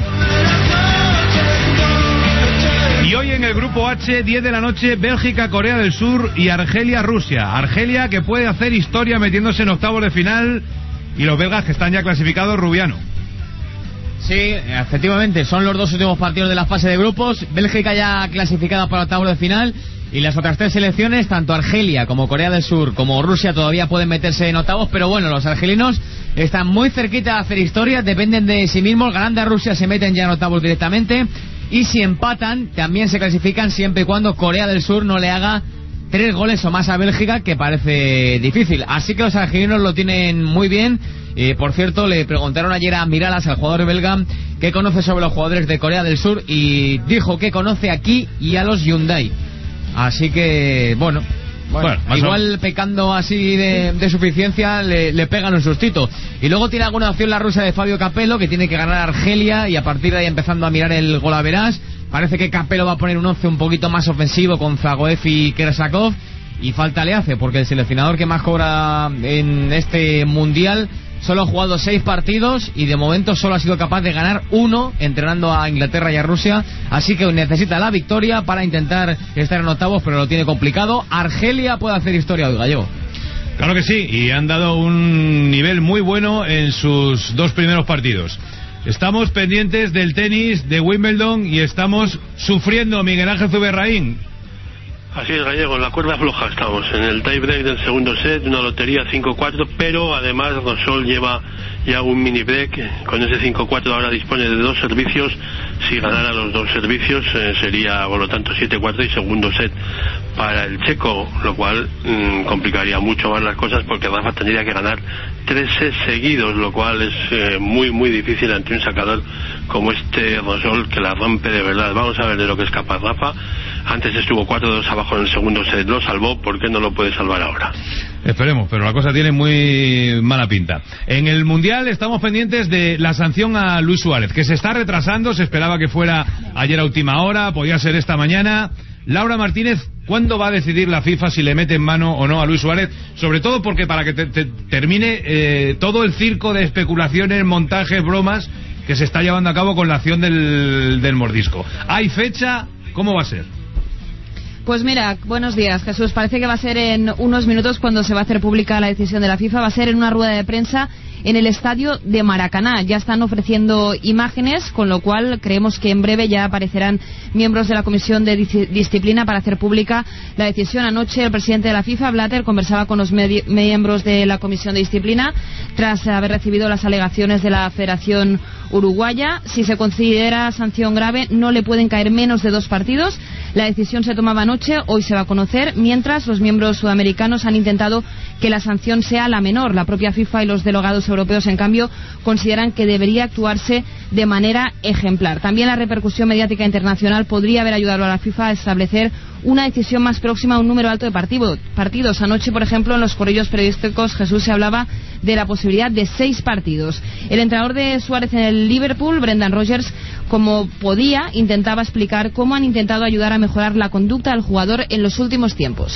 Y hoy en el grupo H, 10 de la noche, Bélgica, Corea del Sur y Argelia, Rusia. Argelia que puede hacer historia metiéndose en octavos de final, y los belgas que están ya clasificados, Rubiano. Sí, efectivamente, son los dos últimos partidos de la fase de grupos. Bélgica ya clasificada para octavos de final, y las otras tres selecciones, tanto Argelia como Corea del Sur como Rusia, todavía pueden meterse en octavos, pero bueno, los argelinos están muy cerquita de hacer historia, dependen de sí mismos. Ganando a Rusia se meten ya en octavos directamente, y si empatan también se clasifican, siempre y cuando Corea del Sur no le haga 3 goles o más a Bélgica, que parece difícil. Así que los argelinos lo tienen muy bien. Por cierto, le preguntaron ayer a Miralas, al jugador belga, qué conoce sobre los jugadores de Corea del Sur, y dijo que conoce aquí y a los Hyundai. Así que, bueno, igual pecando así de suficiencia le pegan un sustito. Y luego tiene alguna opción la rusa de Fabio Capello, que tiene que ganar a Argelia, y a partir de ahí empezando a mirar el golaveras. Parece que Capello va a poner un 11 un poquito más ofensivo con Zagoev y Kersakov, y falta le hace, porque el seleccionador que más cobra en este mundial solo ha jugado 6 partidos y de momento solo ha sido capaz de ganar 1 entrenando a Inglaterra y a Rusia, así que necesita la victoria para intentar estar en octavos, pero lo tiene complicado. Argelia puede hacer historia hoy, Gallego. Claro que sí, y han dado un nivel muy bueno en sus 2 primeros partidos. Estamos pendientes del tenis de Wimbledon y estamos sufriendo, Miguel Ángel Zuberraín. Así es, Gallego, en la cuerda floja estamos, en el tie break del segundo set, una lotería 5-4, pero además Rosol lleva ya un mini break. Con ese 5-4 ahora dispone de 2 servicios. Si ganara los 2 servicios sería, por lo tanto, 7-4 y segundo set para el checo, lo cual complicaría mucho más las cosas, porque Rafa tendría que ganar 3 sets seguidos, lo cual es muy difícil ante un sacador como este Rosol, que la rompe de verdad. Vamos a ver de lo que es capaz Rafa. Antes estuvo 4-2 abajo en el segundo set, lo salvó. ¿Por qué no lo puede salvar ahora? Esperemos, pero la cosa tiene muy mala pinta. En el Mundial estamos pendientes de la sanción a Luis Suárez, que se está retrasando. Se esperaba que fuera ayer a última hora, podía ser esta mañana. Laura Martínez, ¿cuándo va a decidir la FIFA si le mete en mano o no a Luis Suárez? Sobre todo porque para que termine todo el circo de especulaciones, montajes, bromas que se está llevando a cabo con la acción del mordisco. ¿Hay fecha? ¿Cómo va a ser? Pues mira, buenos días, Jesús. Parece que va a ser en unos minutos cuando se va a hacer pública la decisión de la FIFA. Va a ser en una rueda de prensa en el estadio de Maracaná. Ya están ofreciendo imágenes, con lo cual creemos que en breve ya aparecerán miembros de la Comisión de Disciplina para hacer pública la decisión. Anoche el presidente de la FIFA, Blatter, conversaba con los miembros de la Comisión de Disciplina tras haber recibido las alegaciones de la Federación Uruguaya. Si se considera sanción grave, no le pueden caer menos de 2 partidos. La decisión se tomaba anoche, hoy se va a conocer, mientras los miembros sudamericanos han intentado que la sanción sea la menor. La propia FIFA y los delegados europeos, en cambio, consideran que debería actuarse de manera ejemplar. También la repercusión mediática internacional podría haber ayudado a la FIFA a establecer una decisión más próxima a un número alto de partidos. Anoche, por ejemplo, en los corrillos periodísticos, Jesús, se hablaba de la posibilidad de 6 partidos. El entrenador de Suárez en el Liverpool, Brendan Rodgers, como podía, intentaba explicar cómo han intentado ayudar a mejorar la conducta del jugador en los últimos tiempos.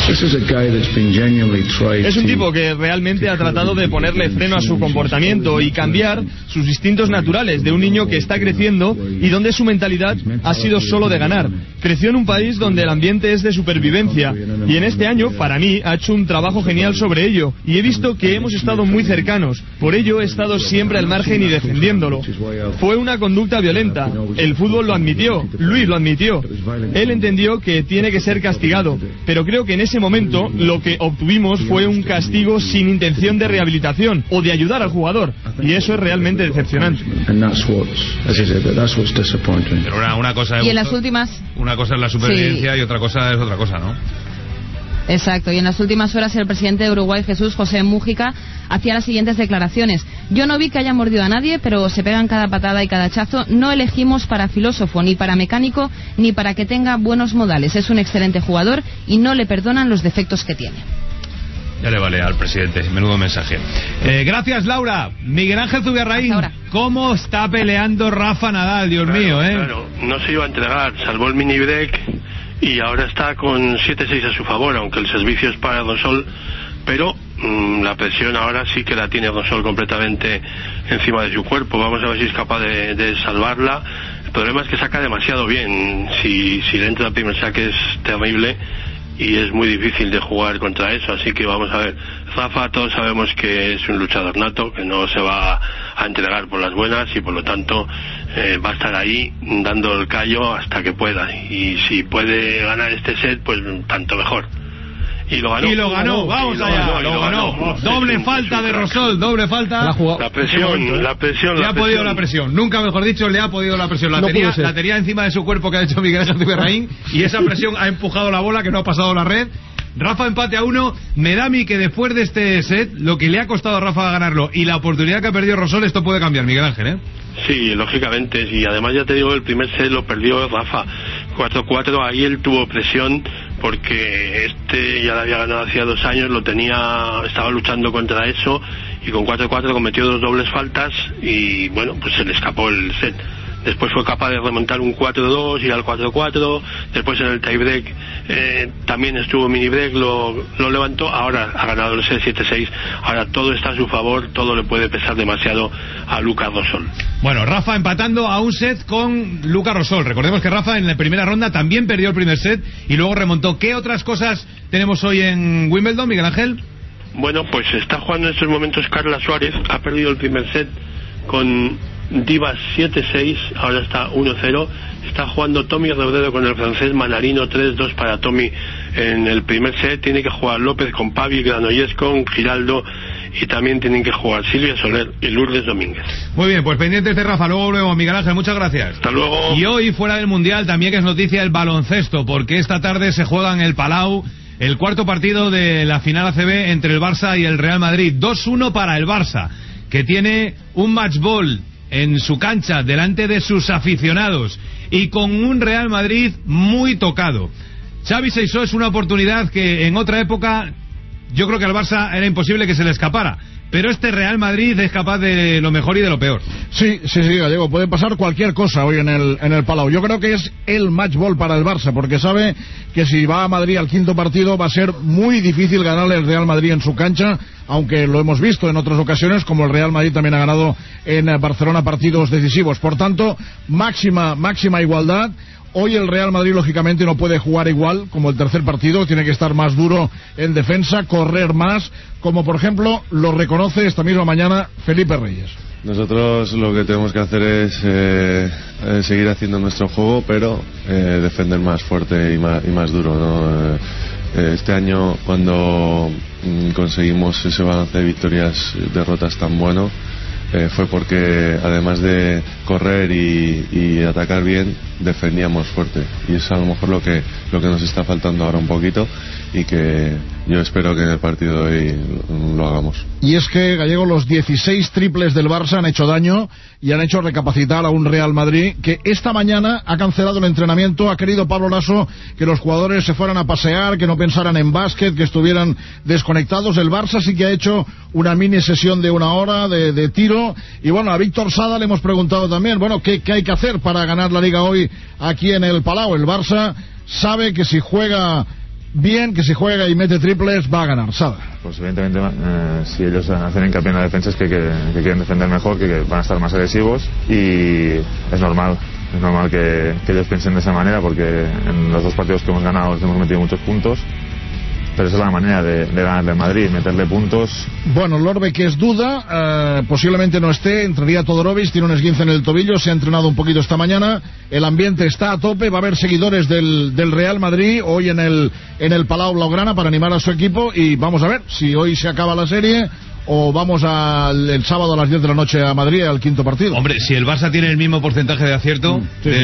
Es un tipo que realmente ha tratado de ponerle freno a su comportamiento y cambiar sus instintos naturales de un niño que está creciendo y donde su mentalidad ha sido solo de ganar. Creció en un país donde el ambiente es de supervivencia y en este año, para mí, ha hecho un trabajo genial sobre ello y he visto que hemos estado muy cercanos. Por ello he estado siempre al margen y defendiéndolo. Fue una conducta violenta. El fútbol lo admitió, Luis lo admitió. Él entendió que tiene que ser castigado, pero creo que en ese momento lo que obtuvimos fue un castigo sin intención de rehabilitación o de ayudar al jugador, y eso es realmente decepcionante. Pero una cosa es, y en las últimas... una cosa es la supervivencia, sí, y otra cosa es otra cosa, ¿no? Exacto, y en las últimas horas el presidente de Uruguay, Jesús José Mújica, hacía las siguientes declaraciones: yo no vi que haya mordido a nadie, pero se pegan cada patada y cada hachazo. No elegimos para filósofo, ni para mecánico, ni para que tenga buenos modales. Es un excelente jugador y no le perdonan los defectos que tiene. Ya le vale al presidente, menudo mensaje. Gracias, Laura. Miguel Ángel Zubiarraín, ¿cómo está peleando Rafa Nadal? Dios mío, ¿eh? Claro, no se iba a entregar, salvó el mini break y ahora está con 7-6 a su favor, aunque el servicio es para Rosol, pero la presión ahora sí que la tiene Rosol completamente encima de su cuerpo. Vamos a ver si es capaz de salvarla. El problema es que saca demasiado bien. Si le entra el primer saque es terrible y es muy difícil de jugar contra eso, así que vamos a ver. Rafa, todos sabemos que es un luchador nato, que no se va a entregar por las buenas y por lo tanto va a estar ahí dando el callo hasta que pueda, y si puede ganar este set pues tanto mejor. Y lo ganó, vamos allá, lo ganó. Doble falta de Rosol, doble falta. La presión. Le ha podido la presión, nunca mejor dicho, le ha podido la presión. La tenía encima de su cuerpo, que ha hecho Miguel Ángel Zubiarraín, y esa presión ha empujado la bola que no ha pasado la red. Rafa empate a 1. Me da a mí que después de este set, lo que le ha costado a Rafa ganarlo y la oportunidad que ha perdido Rosol, esto puede cambiar, Miguel Ángel, ¿eh? Sí, lógicamente, y además ya te digo, el primer set lo perdió Rafa 4-4, ahí él tuvo presión porque ya le había ganado hacía 2 años, estaba luchando contra eso y con 4-4 cometió 2 dobles faltas y bueno, pues se le escapó el set. Después fue capaz de remontar un 4-2, ir al 4-4. Después en el tiebreak también estuvo mini break, lo levantó. Ahora ha ganado el set 7-6. Ahora todo está a su favor, todo le puede pesar demasiado a Lucas Rosol. Bueno, Rafa empatando a un set con Lucas Rosol. Recordemos que Rafa en la primera ronda también perdió el primer set y luego remontó. ¿Qué otras cosas tenemos hoy en Wimbledon, Miguel Ángel? Bueno, pues está jugando en estos momentos Carla Suárez. Ha perdido el primer set con Divas 7-6, ahora está 1-0. Está jugando Tommy Robredo con el francés Manarino, 3-2 para Tommy en el primer set. Tiene que jugar López con Pavi, Granollers con Giraldo, y también tienen que jugar Silvia Soler y Lourdes Domínguez. Muy bien, pues pendientes de Rafa, luego volvemos. Miguel Ángel, muchas gracias. Hasta luego. Y hoy, fuera del Mundial, también que es noticia el baloncesto, porque esta tarde se juega en el Palau el cuarto partido de la final ACB entre el Barça y el Real Madrid. 2-1 para el Barça, que tiene un match ball en su cancha delante de sus aficionados y con un Real Madrid muy tocado. Xavi Seisó es una oportunidad que en otra época yo creo que al Barça era imposible que se le escapara, pero este Real Madrid es capaz de lo mejor y de lo peor. Sí, Gallego, puede pasar cualquier cosa hoy en el Palau. Yo creo que es el match ball para el Barça, porque sabe que si va a Madrid al quinto partido va a ser muy difícil ganarle al Real Madrid en su cancha, aunque lo hemos visto en otras ocasiones, como el Real Madrid también ha ganado en Barcelona partidos decisivos. Por tanto, máxima igualdad. Hoy el Real Madrid lógicamente no puede jugar igual como el tercer partido, tiene que estar más duro en defensa, correr más, como por ejemplo lo reconoce esta misma mañana Felipe Reyes. Nosotros lo que tenemos que hacer es seguir haciendo nuestro juego, pero defender más fuerte y más duro, ¿no? Este año, cuando conseguimos ese balance de victorias, derrotas tan bueno, fue porque además de correr y atacar bien, defendíamos fuerte, y es a lo mejor lo que nos está faltando ahora un poquito, y que yo espero que en el partido de hoy lo hagamos. Y es que, Gallego, los 16 triples del Barça han hecho daño y han hecho recapacitar a un Real Madrid que esta mañana ha cancelado el entrenamiento. Ha querido Pablo Lasso que los jugadores se fueran a pasear, que no pensaran en básquet, que estuvieran desconectados. El Barça sí que ha hecho una mini sesión de 1 hora de tiro. Y bueno, a Víctor Sada le hemos preguntado también, bueno, ¿qué hay que hacer para ganar la Liga hoy aquí en el Palau? El Barça sabe que si juega bien, que si juega y mete triples va a ganar. Sada. Pues evidentemente si ellos hacen hincapié en la defensa es que quieren defender mejor, que van a estar más agresivos, y es normal que ellos piensen de esa manera, porque en los 2 partidos que hemos ganado les hemos metido muchos puntos. Pero esa es la manera de ganarle a Madrid, meterle puntos. Bueno, Lorbe, que es duda, posiblemente no esté, entraría Todorovic, tiene un esguince en el tobillo, se ha entrenado un poquito esta mañana, el ambiente está a tope, va a haber seguidores del Real Madrid hoy en el Palau Blaugrana para animar a su equipo, y vamos a ver si hoy se acaba la serie o vamos el sábado a las 10 de la noche a Madrid al 5º partido. Hombre, si el Barça tiene el mismo porcentaje de acierto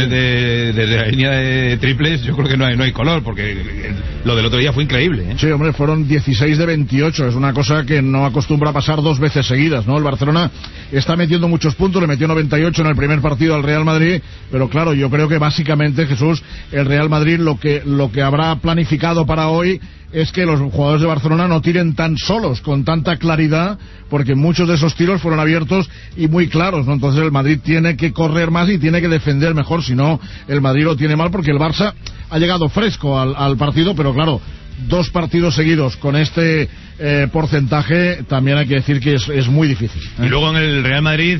desde la línea de triples, yo creo que no hay color, porque lo del otro día fue increíble, ¿eh? Sí, hombre, fueron 16 de 28, es una cosa que no acostumbra a pasar 2 veces seguidas, ¿no? El Barcelona está metiendo muchos puntos, le metió 98 en el primer partido al Real Madrid, pero claro, yo creo que básicamente, Jesús, el Real Madrid lo que habrá planificado para hoy es que los jugadores de Barcelona no tiren tan solos, con tanta claridad, porque muchos de esos tiros fueron abiertos y muy claros, ¿no? Entonces el Madrid tiene que correr más y tiene que defender mejor, si no el Madrid lo tiene mal, porque el Barça ha llegado fresco al partido, pero claro, 2 partidos seguidos con este porcentaje también hay que decir que es muy difícil, ¿eh? Y luego en el Real Madrid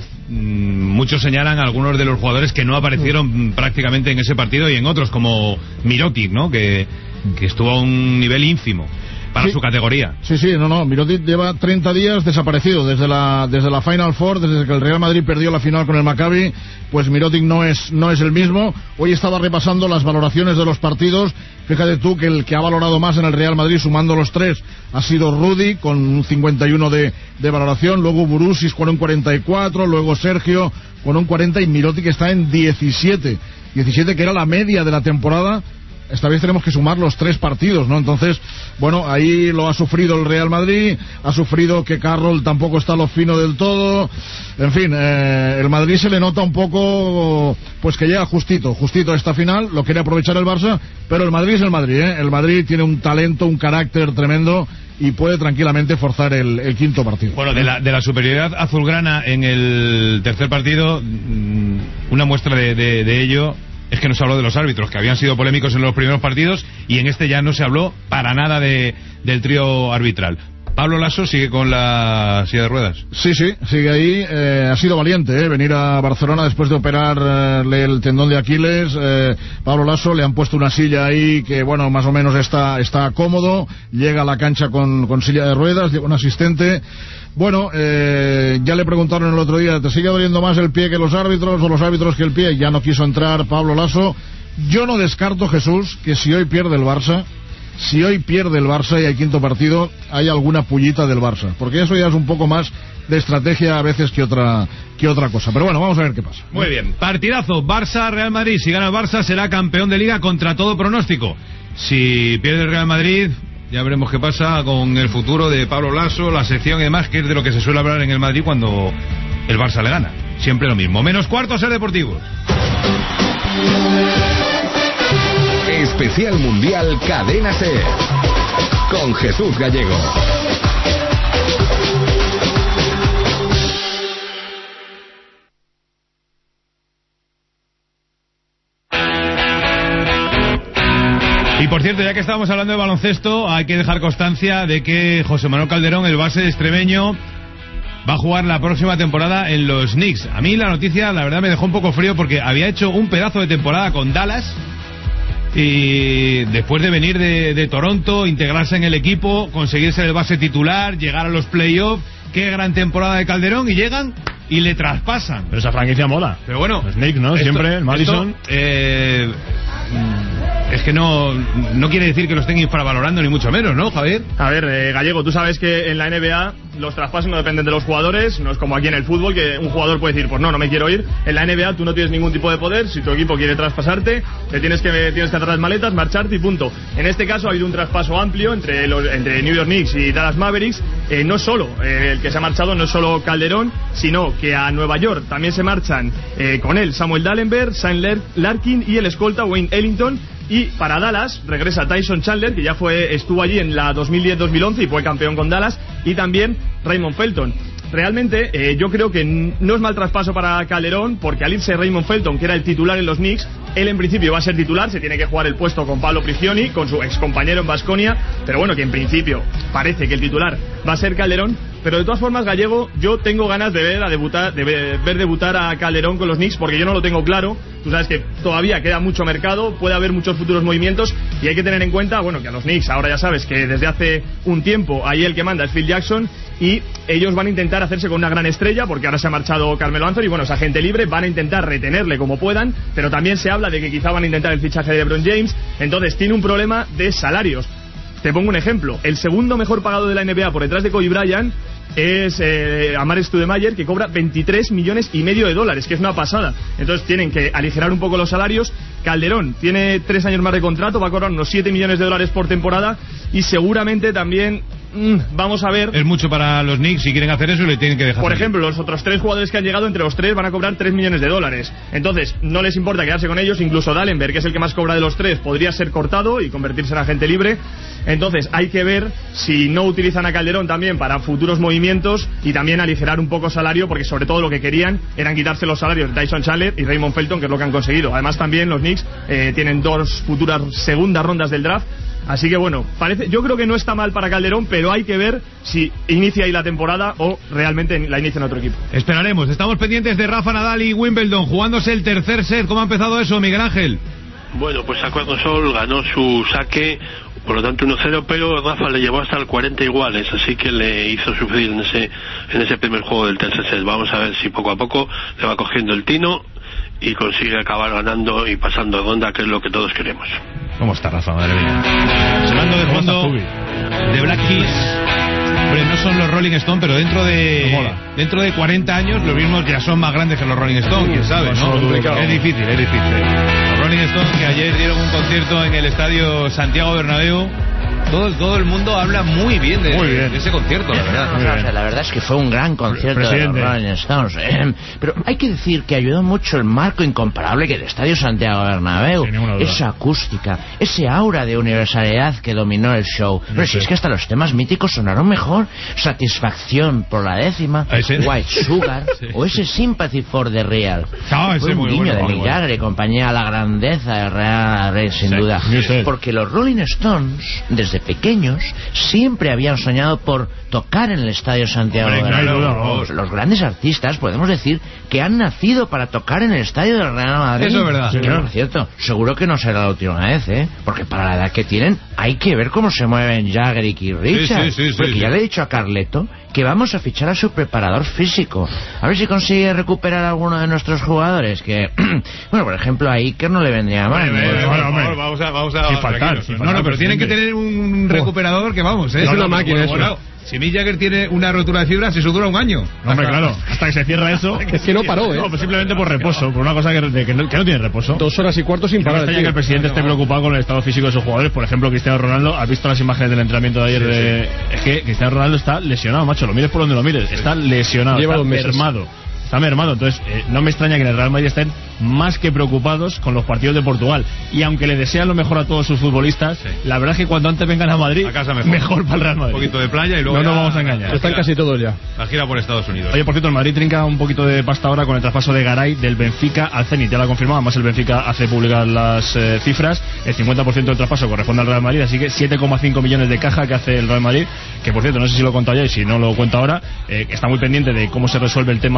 muchos señalan a algunos de los jugadores que no aparecieron prácticamente en ese partido, y en otros como Mirotic, ¿no? que estuvo a un nivel ínfimo para su categoría. Sí, Mirotic lleva 30 días desaparecido desde la Final Four, desde que el Real Madrid perdió la final con el Maccabi. Pues Mirotic no es el mismo. Hoy estaba repasando las valoraciones de los partidos. Fíjate tú que el que ha valorado más en el Real Madrid, sumando los 3, ha sido Rudy con un 51 de valoración, luego Burusis con un 44, luego Sergio con un 40, y Mirotic está en 17, que era la media de la temporada. Esta vez tenemos que sumar los 3 partidos, ¿no? Entonces, bueno, ahí lo ha sufrido el Real Madrid, ha sufrido que Carroll tampoco está a lo fino del todo. En fin, el Madrid se le nota un poco, pues que llega justito a esta final, lo quiere aprovechar el Barça, pero el Madrid es el Madrid, ¿eh? El Madrid tiene un talento, un carácter tremendo, y puede tranquilamente forzar el 5º partido. Bueno, de la superioridad azulgrana en el tercer partido, una muestra de ello es que no se habló de los árbitros, que habían sido polémicos en los primeros partidos, y en este ya no se habló para nada del trío arbitral. Pablo Lasso sigue con la silla de ruedas. Sí, sigue ahí. Ha sido valiente venir a Barcelona después de operarle el tendón de Aquiles. Pablo Lasso le han puesto una silla ahí que, bueno, más o menos está cómodo. Llega a la cancha con silla de ruedas, lleva un asistente. Bueno, ya le preguntaron el otro día, ¿te sigue doliendo más el pie que los árbitros o los árbitros que el pie? Ya no quiso entrar Pablo Lasso. Yo no descarto, Jesús, que si hoy pierde el Barça y hay 5º partido, hay alguna pullita del Barça, porque eso ya es un poco más de estrategia a veces que otra cosa. Pero bueno, vamos a ver qué pasa. Muy bien, partidazo, Barça-Real Madrid. Si gana el Barça será campeón de Liga contra todo pronóstico. Si pierde el Real Madrid, ya veremos qué pasa con el futuro de Pablo Lasso, la sección y demás, que es de lo que se suele hablar en el Madrid cuando el Barça le gana. Siempre lo mismo. -4, Ser Deportivos. Especial Mundial Cadena SER con Jesús Gallego. Y por cierto, ya que estábamos hablando de baloncesto, hay que dejar constancia de que José Manuel Calderón, el base extremeño, va a jugar la próxima temporada en los Knicks. A mí la noticia, la verdad, me dejó un poco frío, porque había hecho un pedazo de temporada con Dallas Y después de venir de Toronto, integrarse en el equipo, conseguirse el base titular, llegar a los playoffs, qué gran temporada de Calderón, y llegan y le traspasan. Pero esa franquicia mola. Pero bueno, Snake, ¿no? Siempre, el Madison. Es que no quiere decir que lo estén infravalorando, ni mucho menos, ¿no, Javier? A ver, Gallego, tú sabes que en la NBA los traspasos no dependen de los jugadores, no es como aquí en el fútbol, que un jugador puede decir, pues no me quiero ir. En la NBA tú no tienes ningún tipo de poder, si tu equipo quiere traspasarte, tienes que atar las maletas, marcharte y punto. En este caso ha habido un traspaso amplio entre New York Knicks y Dallas Mavericks. No solo el que se ha marchado, no es solo Calderón, sino que a Nueva York también se marchan con él Samuel Dalembert, Shane Larkin y el escolta Wayne Ellington. Y para Dallas regresa Tyson Chandler, que ya estuvo allí en la 2010-2011 y fue campeón con Dallas, y también Raymond Felton. Realmente yo creo que no es mal traspaso para Calderón, porque al irse Raymond Felton, que era el titular en los Knicks, él en principio va a ser titular, se tiene que jugar el puesto con Pablo Prigioni, con su ex compañero en Baskonia, pero bueno, que en principio parece que el titular va a ser Calderón. Pero de todas formas, Gallego, yo tengo ganas de ver debutar a Calderón con los Knicks, porque yo no lo tengo claro. Tú sabes que todavía queda mucho mercado, puede haber muchos futuros movimientos, y hay que tener en cuenta, bueno, que a los Knicks ahora ya sabes que desde hace un tiempo ahí el que manda es Phil Jackson, y ellos van a intentar hacerse con una gran estrella, porque ahora se ha marchado Carmelo Anthony, bueno, es agente libre, van a intentar retenerle como puedan, pero también se habla de que quizá van a intentar el fichaje de LeBron James. Entonces tiene un problema de salarios. Te pongo un ejemplo, el segundo mejor pagado de la NBA por detrás de Kobe Bryant es Amar'e Stoudemire, que cobra $23,5 millones, que es una pasada. Entonces tienen que aligerar un poco los salarios. Calderón tiene 3 años más de contrato, va a cobrar unos $7 millones por temporada, y seguramente también vamos a ver. Es mucho para los Knicks, si quieren hacer eso le tienen que dejar. Por ejemplo, los otros 3 jugadores que han llegado, entre los 3 van a cobrar $3 millones. Entonces no les importa quedarse con ellos. Incluso Dalembert, que es el que más cobra de los 3, podría ser cortado y convertirse en agente libre. Entonces hay que ver si no utilizan a Calderón también para futuros movimientos y también aligerar un poco salario, porque sobre todo lo que querían eran quitarse los salarios de Tyson Chandler y Raymond Felton, que es lo que han conseguido. Además también los Knicks tienen 2 futuras segundas rondas del draft. Así que bueno, yo creo que no está mal para Calderón, pero hay que ver si inicia ahí la temporada o realmente la inicia en otro equipo. Esperaremos. Estamos pendientes de Rafa Nadal y Wimbledon, jugándose el tercer set. ¿Cómo ha empezado eso, Miguel Ángel? Bueno, pues Saco Sol ganó su saque, por lo tanto 1-0, pero Rafa le llevó hasta el 40 iguales, así que le hizo sufrir en ese primer juego del tercer set. Vamos a ver si poco a poco le va cogiendo el tino y consigue acabar ganando y pasando ronda, que es lo que todos queremos. ¿Cómo está Rafa? Madre mía. Sonando de fondo de Black Keys. Hombre, no son los Rolling Stones, pero dentro de 40 años los mismos ya son más grandes que los Rolling Stones, quién sabe, ¿no? Es difícil. Los Rolling Stones, que ayer dieron un concierto en el estadio Santiago Bernabéu. Todo el mundo habla muy bien de ese concierto, la verdad. O sea, la verdad es que fue un gran concierto de los Rolling Stones. Pero hay que decir que ayudó mucho el marco incomparable que el Estadio Santiago Bernabéu. Esa acústica, ese aura de universalidad que dominó el show. Pero si es que hasta los temas míticos sonaron mejor. Satisfacción por la décima, White Sugar o ese Sympathy for the Real. Fue un guiño de Mick Jagger y compañía a la grandeza del Real Madrid, sin duda. Porque los Rolling Stones, desde pequeños, siempre habían soñado por tocar en el Estadio Santiago Bernabéu. Los grandes artistas podemos decir que han nacido para tocar en el Estadio del Real Madrid. Eso es verdad. Que, por cierto, seguro que no será la última vez, porque para la edad que tienen hay que ver cómo se mueven Jagger y Keith Richards. Porque ya le he dicho a Carleto que vamos a fichar a su preparador físico, a ver si consigue recuperar a alguno de nuestros jugadores, que bueno, por ejemplo a Iker no le vendría mal. Vamos a faltar. No, pero tienen que tener un recuperador que vamos, es una máquina eso. Si Mick Jagger tiene una rotura de fibras, eso dura un año. Hombre, claro, hasta que se cierra eso. Es que no paró, No, pues simplemente por reposo, por una cosa que no tiene reposo. 2 horas y cuarto sin parar. No que el presidente esté preocupado con el estado físico de sus jugadores. Por ejemplo, Cristiano Ronaldo, ¿has visto las imágenes del entrenamiento de ayer? Es que Cristiano Ronaldo está lesionado, macho, lo mires por donde lo mires. Está lesionado, lleva 2 meses. Está mermado, entonces no me extraña que en el Real Madrid estén más que preocupados con los partidos de Portugal. Y aunque le desean lo mejor a todos sus futbolistas, la verdad es que cuando antes vengan a Madrid, a casa mejor para el Real Madrid. Un poquito de playa y luego no nos vamos a engañar. Están casi todos ya. La gira por Estados Unidos. Oye, por cierto, el Madrid trinca un poquito de pasta ahora con el traspaso de Garay del Benfica al Zenit. Ya lo ha confirmado, además el Benfica hace públicas las cifras. El 50% del traspaso corresponde al Real Madrid, así que 7,5 millones de caja que hace el Real Madrid, que por cierto, no sé si lo he contado ya y si no lo cuento ahora, está muy pendiente de cómo se resuelve el tema Valencia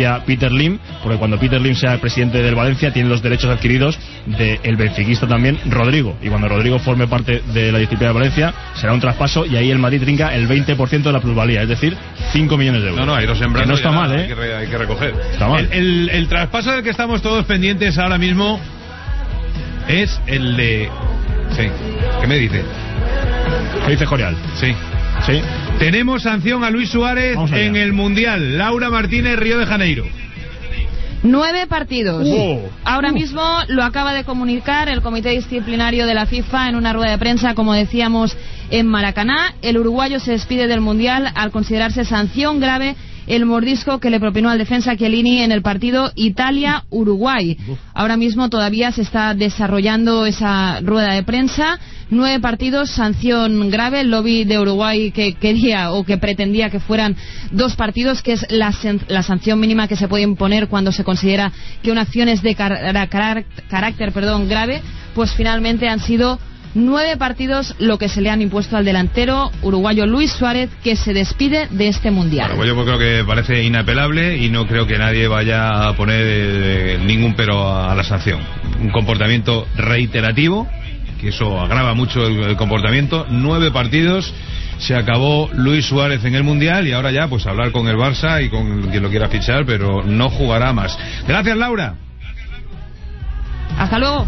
Valencia Peter Lim, porque cuando Peter Lim sea el presidente del Valencia tiene los derechos adquiridos del benfiquista también Rodrigo, y cuando Rodrigo forme parte de la disciplina de Valencia será un traspaso y ahí el Madrid trinca el 20% de la plusvalía, es decir, 5 millones de euros. No, hay dos sembrados. Que no está mal, hay que recoger. Está mal. El traspaso del que estamos todos pendientes ahora mismo es el de... Sí. ¿Qué me dice? ¿Qué dice Jorial? Sí. Tenemos sanción a Luis Suárez en el Mundial. Laura Martínez, Río de Janeiro. 9 partidos. Ahora mismo lo acaba de comunicar el Comité Disciplinario de la FIFA en una rueda de prensa, como decíamos, en Maracaná. El uruguayo se despide del Mundial al considerarse sanción grave el mordisco que le propinó al defensa Chiellini en el partido Italia-Uruguay. Ahora mismo todavía se está desarrollando esa rueda de prensa. 9 partidos, sanción grave. El lobby de Uruguay que quería o que pretendía que fueran 2 partidos, que es la sanción mínima que se puede imponer cuando se considera que una acción es de carácter grave, pues finalmente han sido 9 partidos lo que se le han impuesto al delantero uruguayo Luis Suárez, que se despide de este Mundial. Bueno, pues yo creo que parece inapelable y no creo que nadie vaya a poner ningún pero a la sanción. Un comportamiento reiterativo, que eso agrava mucho el comportamiento. 9 partidos, se acabó Luis Suárez en el Mundial y ahora ya pues hablar con el Barça y con quien lo quiera fichar, pero no jugará más. Gracias, Laura. Hasta luego.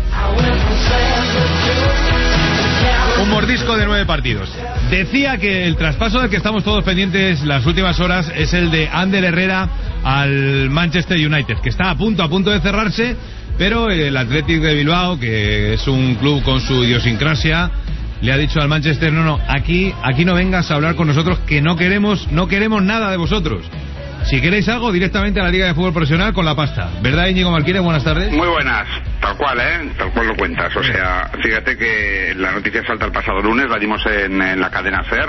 Un mordisco de 9 partidos. Decía que el traspaso del que estamos todos pendientes las últimas horas es el de Ander Herrera al Manchester United, que está a punto de cerrarse, pero el Athletic de Bilbao, que es un club con su idiosincrasia, le ha dicho al Manchester: no, aquí no vengas a hablar con nosotros, que no queremos nada de vosotros. Si queréis algo, directamente a la Liga de Fútbol Profesional con la pasta. ¿Verdad, Íñigo Marquínez? Buenas tardes. Muy buenas. Tal cual, tal cual lo cuentas. O sea, fíjate que la noticia salta el pasado lunes, la dimos en la cadena SER.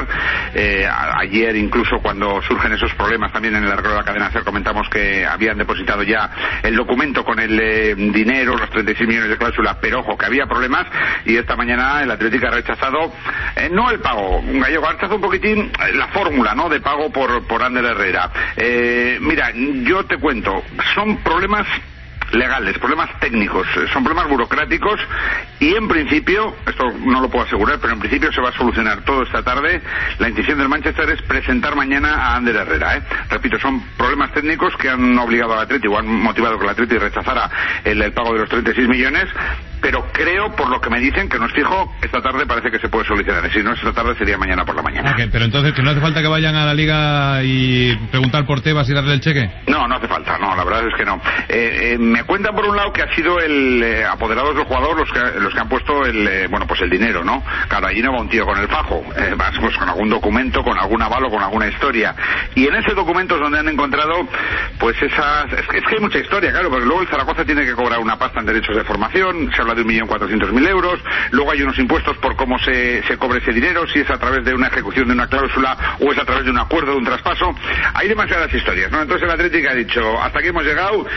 Ayer, incluso cuando surgen esos problemas también en el arreglo de la cadena SER, comentamos que habían depositado ya el documento con el dinero, los 36 millones de cláusula, pero ojo, que había problemas, y esta mañana el Atlético ha rechazado, no el pago, Gallego, ha rechazado un poquitín la fórmula, ¿no?, de pago por Ander Herrera. Mira, yo te cuento, son problemas legales, problemas técnicos, son problemas burocráticos, y en principio, esto no lo puedo asegurar, pero en principio se va a solucionar todo esta tarde. La intención del Manchester es presentar mañana a Ander Herrera, Repito, son problemas técnicos que han obligado al Atleti, o han motivado que el Atleti rechazara el pago de los 36 millones, pero creo, por lo que me dicen, que no es fijo, esta tarde parece que se puede solucionar. Si no es esta tarde, sería mañana por la mañana. Okay, pero entonces, ¿que no hace falta que vayan a la Liga y preguntar por Tebas y darle el cheque? No hace falta, la verdad es que no. Me cuentan por un lado que ha sido el apoderados del jugador los que han puesto el dinero, ¿no? Claro, allí no va un tío con el fajo, vas pues con algún documento, con algún avalo, con alguna historia, y en ese documento es donde han encontrado pues esas... Es que hay mucha historia, claro, porque luego el Zaragoza tiene que cobrar una pasta en derechos de formación, se habla de 1.400.000 euros, luego hay unos impuestos por cómo se cobre ese dinero, si es a través de una ejecución de una cláusula o es a través de un acuerdo, de un traspaso. Hay demasiadas historias, ¿no? Entonces el Atlético ha dicho, hasta aquí hemos llegado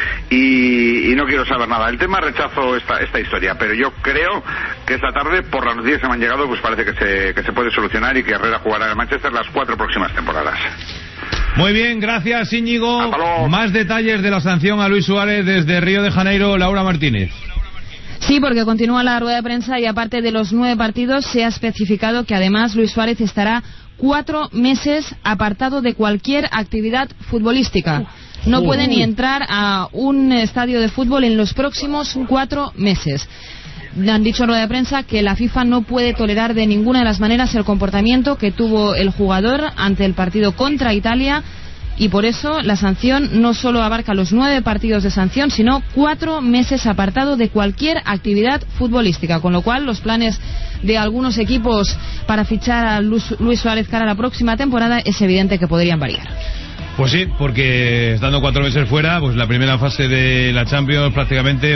y no quiero saber nada del tema, rechazo esta historia, pero yo creo que esta tarde, por las noticias que me han llegado, pues parece que se puede solucionar y que Herrera jugará en el Manchester las 4 próximas temporadas. Muy bien, gracias, Íñigo. Más detalles de la sanción a Luis Suárez desde Río de Janeiro, Laura Martínez. Sí, porque continúa la rueda de prensa y aparte de los 9 partidos se ha especificado que además Luis Suárez estará 4 meses apartado de cualquier actividad futbolística. No puede ni entrar a un estadio de fútbol en los próximos 4 meses. Han dicho en rueda de prensa que la FIFA no puede tolerar de ninguna de las maneras el comportamiento que tuvo el jugador ante el partido contra Italia, y por eso la sanción no solo abarca los 9 partidos de sanción, sino 4 meses apartado de cualquier actividad futbolística, con lo cual los planes de algunos equipos para fichar a Luis Suárez cara a la próxima temporada es evidente que podrían variar. Pues sí, porque estando 4 meses fuera, pues la primera fase de la Champions prácticamente,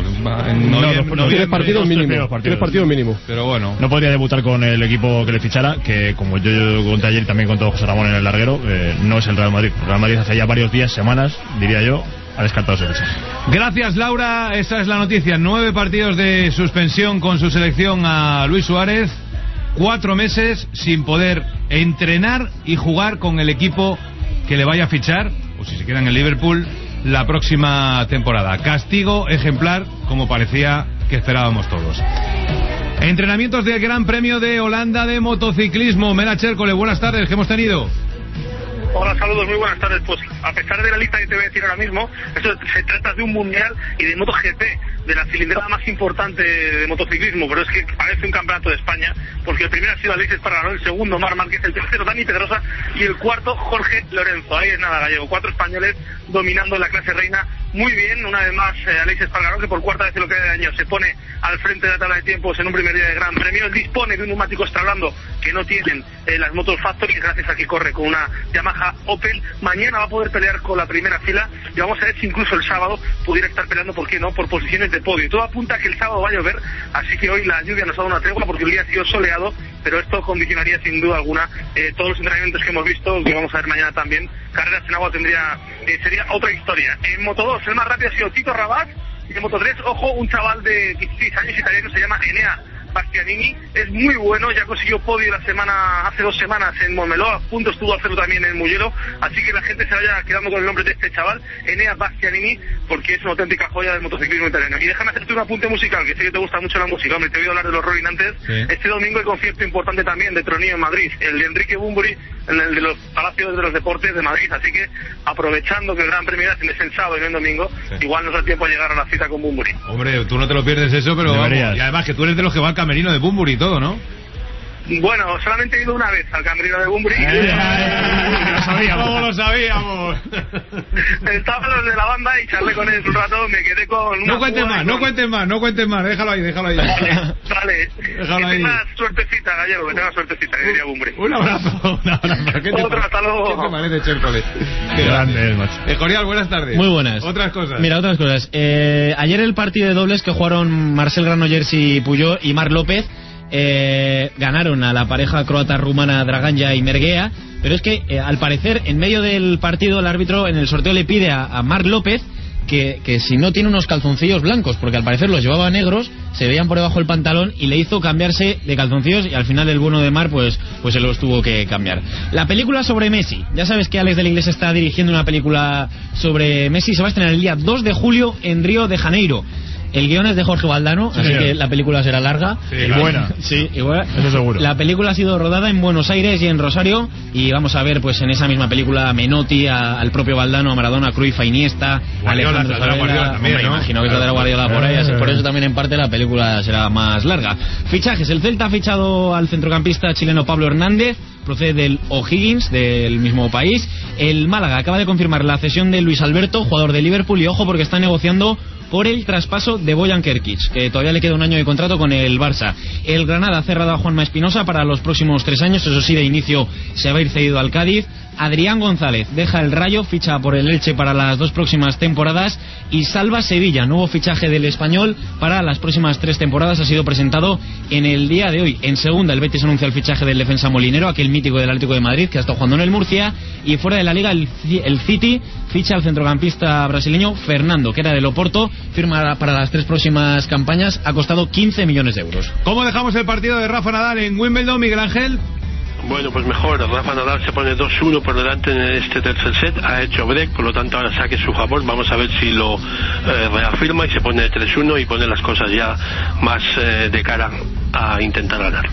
tres partidos mínimo. Pero bueno. No podría debutar con el equipo que le fichara, que como yo conté ayer también con todo José Ramón en el larguero, no es el Real Madrid. El Real Madrid hace ya varios días, semanas, diría yo, ha descartado ese fichaje. Gracias, Laura. Esa es la noticia. 9 partidos de suspensión con su selección a Luis Suárez. 4 meses sin poder entrenar y jugar con el equipo que le vaya a fichar, o si se queda en el Liverpool, la próxima temporada. Castigo ejemplar, como parecía que esperábamos todos. Entrenamientos del Gran Premio de Holanda de motociclismo. Mera Chércole, buenas tardes, ¿qué hemos tenido? Hola, saludos, muy buenas tardes. Pues a pesar de la lista que te voy a decir ahora mismo, eso se trata de un mundial y de MotoGP, de la cilindrada más importante de motociclismo, pero es que parece un campeonato de España, porque el primero ha sido Aleix Espargaró, el segundo Marc Márquez, el tercero Dani Pedrosa y el cuarto Jorge Lorenzo. Ahí es nada, Gallego, 4 españoles dominando la clase reina. Muy bien, una vez más Aleix Espargaró, que por cuarta vez en lo que de año se pone al frente de la tabla de tiempos en un primer día de Gran Premio. Él dispone de un neumático extra blando que no tienen las Motos Factory, gracias a que corre con una Yamaha Opel. Mañana va a poder pelear con la primera fila y vamos a ver si incluso el sábado pudiera estar peleando, ¿por qué no?, por posiciones de podio. Todo apunta a que el sábado va a llover, así que hoy la lluvia nos ha dado una tregua porque el día ha sido soleado, pero esto condicionaría sin duda alguna todos los entrenamientos que hemos visto, que vamos a ver mañana también. Carreras en agua sería otra historia. En Moto 2 el más rápido ha sido Tito Rabat, y en Moto 3, ojo, un chaval de 16 años italiano, se llama Enea Bastianini, es muy bueno, ya consiguió podio hace 2 semanas en Montmeló, a punto estuvo a hacerlo también en Mugello, así que la gente se vaya quedando con el nombre de este chaval, Enea Bastianini, porque es una auténtica joya del motociclismo italiano. Y déjame hacerte un apunte musical, que sé que te gusta mucho la música, hombre, te he oído hablar de los Rolling antes. Sí. Este domingo hay concierto importante también de Tronío en Madrid, el de Enrique Bunbury, en el de los Palacios de los Deportes de Madrid, así que aprovechando que el Gran Premio es el sábado y no el domingo, igual nos da tiempo a llegar a la cita con Bunbury. Hombre, tú no te lo pierdes eso, pero vamos, y además que tú eres de los que va al camerino de Bunbury y todo, ¿no? Bueno, solamente he ido una vez al camerino de Bunbury. Lo sabíamos. ¿Cómo lo sabíamos? Estaban los de la banda y charlé con ellos un rato, me quedé con... No cuentes más, déjalo ahí. Vale, déjalo ahí. Que tengas suertecita, Gallego, que tengas suertecita, que diría Bunbury. Un abrazo. Otro, hasta luego. ¿Qué te parece, Chércole? Qué grande es, macho. Jorial, buenas tardes. Muy buenas. Otras cosas. Mira, otras cosas. Ayer el partido de dobles que jugaron Marcel Granollers y Puyol y Marc López, ganaron a la pareja croata-rumana Draganja y Merguea, pero es que al parecer en medio del partido el árbitro en el sorteo le pide a Marc López que si no tiene unos calzoncillos blancos, porque al parecer los llevaba negros, se veían por debajo del pantalón, y le hizo cambiarse de calzoncillos, y al final el bueno de Marc pues se los tuvo que cambiar. La película sobre Messi, ya sabes que Alex de la Iglesia está dirigiendo una película sobre Messi, se va a estrenar el día 2 de julio en Río de Janeiro. El guion es de Jorge Valdano, así que la película será larga. Sí, y buena. Sí, igual. Eso seguro. La película ha sido rodada en Buenos Aires y en Rosario, y vamos a ver pues en esa misma película a Menotti, al propio Valdano, a Maradona, a Cruyff, a Iniesta, a Alejandro Sabella, también, ¿no? Imagino que saldrá Guardiola por ahí, así por eso también en parte la película será más larga. Fichajes, el Celta ha fichado al centrocampista chileno Pablo Hernández, procede del O'Higgins, del mismo país. El Málaga acaba de confirmar la cesión de Luis Alberto, jugador de Liverpool, y ojo porque está negociando por el traspaso de Bojan Kerkic, que todavía le queda un año de contrato con el Barça. El Granada ha cerrado a Juanma Espinosa para los próximos 3 años, eso sí, de inicio se va a ir cedido al Cádiz. Adrián González deja el Rayo, ficha por el Elche para las 2 próximas temporadas, y salva Sevilla, nuevo fichaje del Español para las próximas 3 temporadas, ha sido presentado en el día de hoy. En segunda, el Betis anuncia el fichaje del defensa Molinero, aquel mítico del Atlético de Madrid que ha estado jugando en el Murcia, y fuera de la Liga el City ficha al centrocampista brasileño Fernando, que era del Oporto, firma para las 3 próximas campañas, ha costado 15 millones de euros. ¿Cómo dejamos el partido de Rafa Nadal en Wimbledon, Miguel Ángel? Bueno, pues mejor. Rafa Nadal se pone 2-1 por delante en este tercer set, ha hecho break, por lo tanto ahora saque su favor, vamos a ver si lo reafirma y se pone 3-1 y pone las cosas ya más de cara a intentar ganar.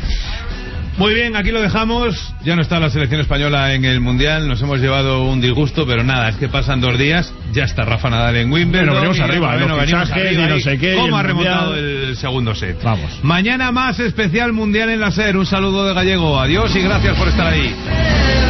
Muy bien, aquí lo dejamos. Ya no está la selección española en el Mundial. Nos hemos llevado un disgusto, pero nada, es que pasan 2 días. Ya está Rafa Nadal en Wimbledon. Bueno, venimos arriba, los fichajes y no sé qué. ¿Cómo ha remontado el segundo set? Vamos. Mañana más especial Mundial en la SER. Un saludo de Gallego. Adiós y gracias por estar ahí.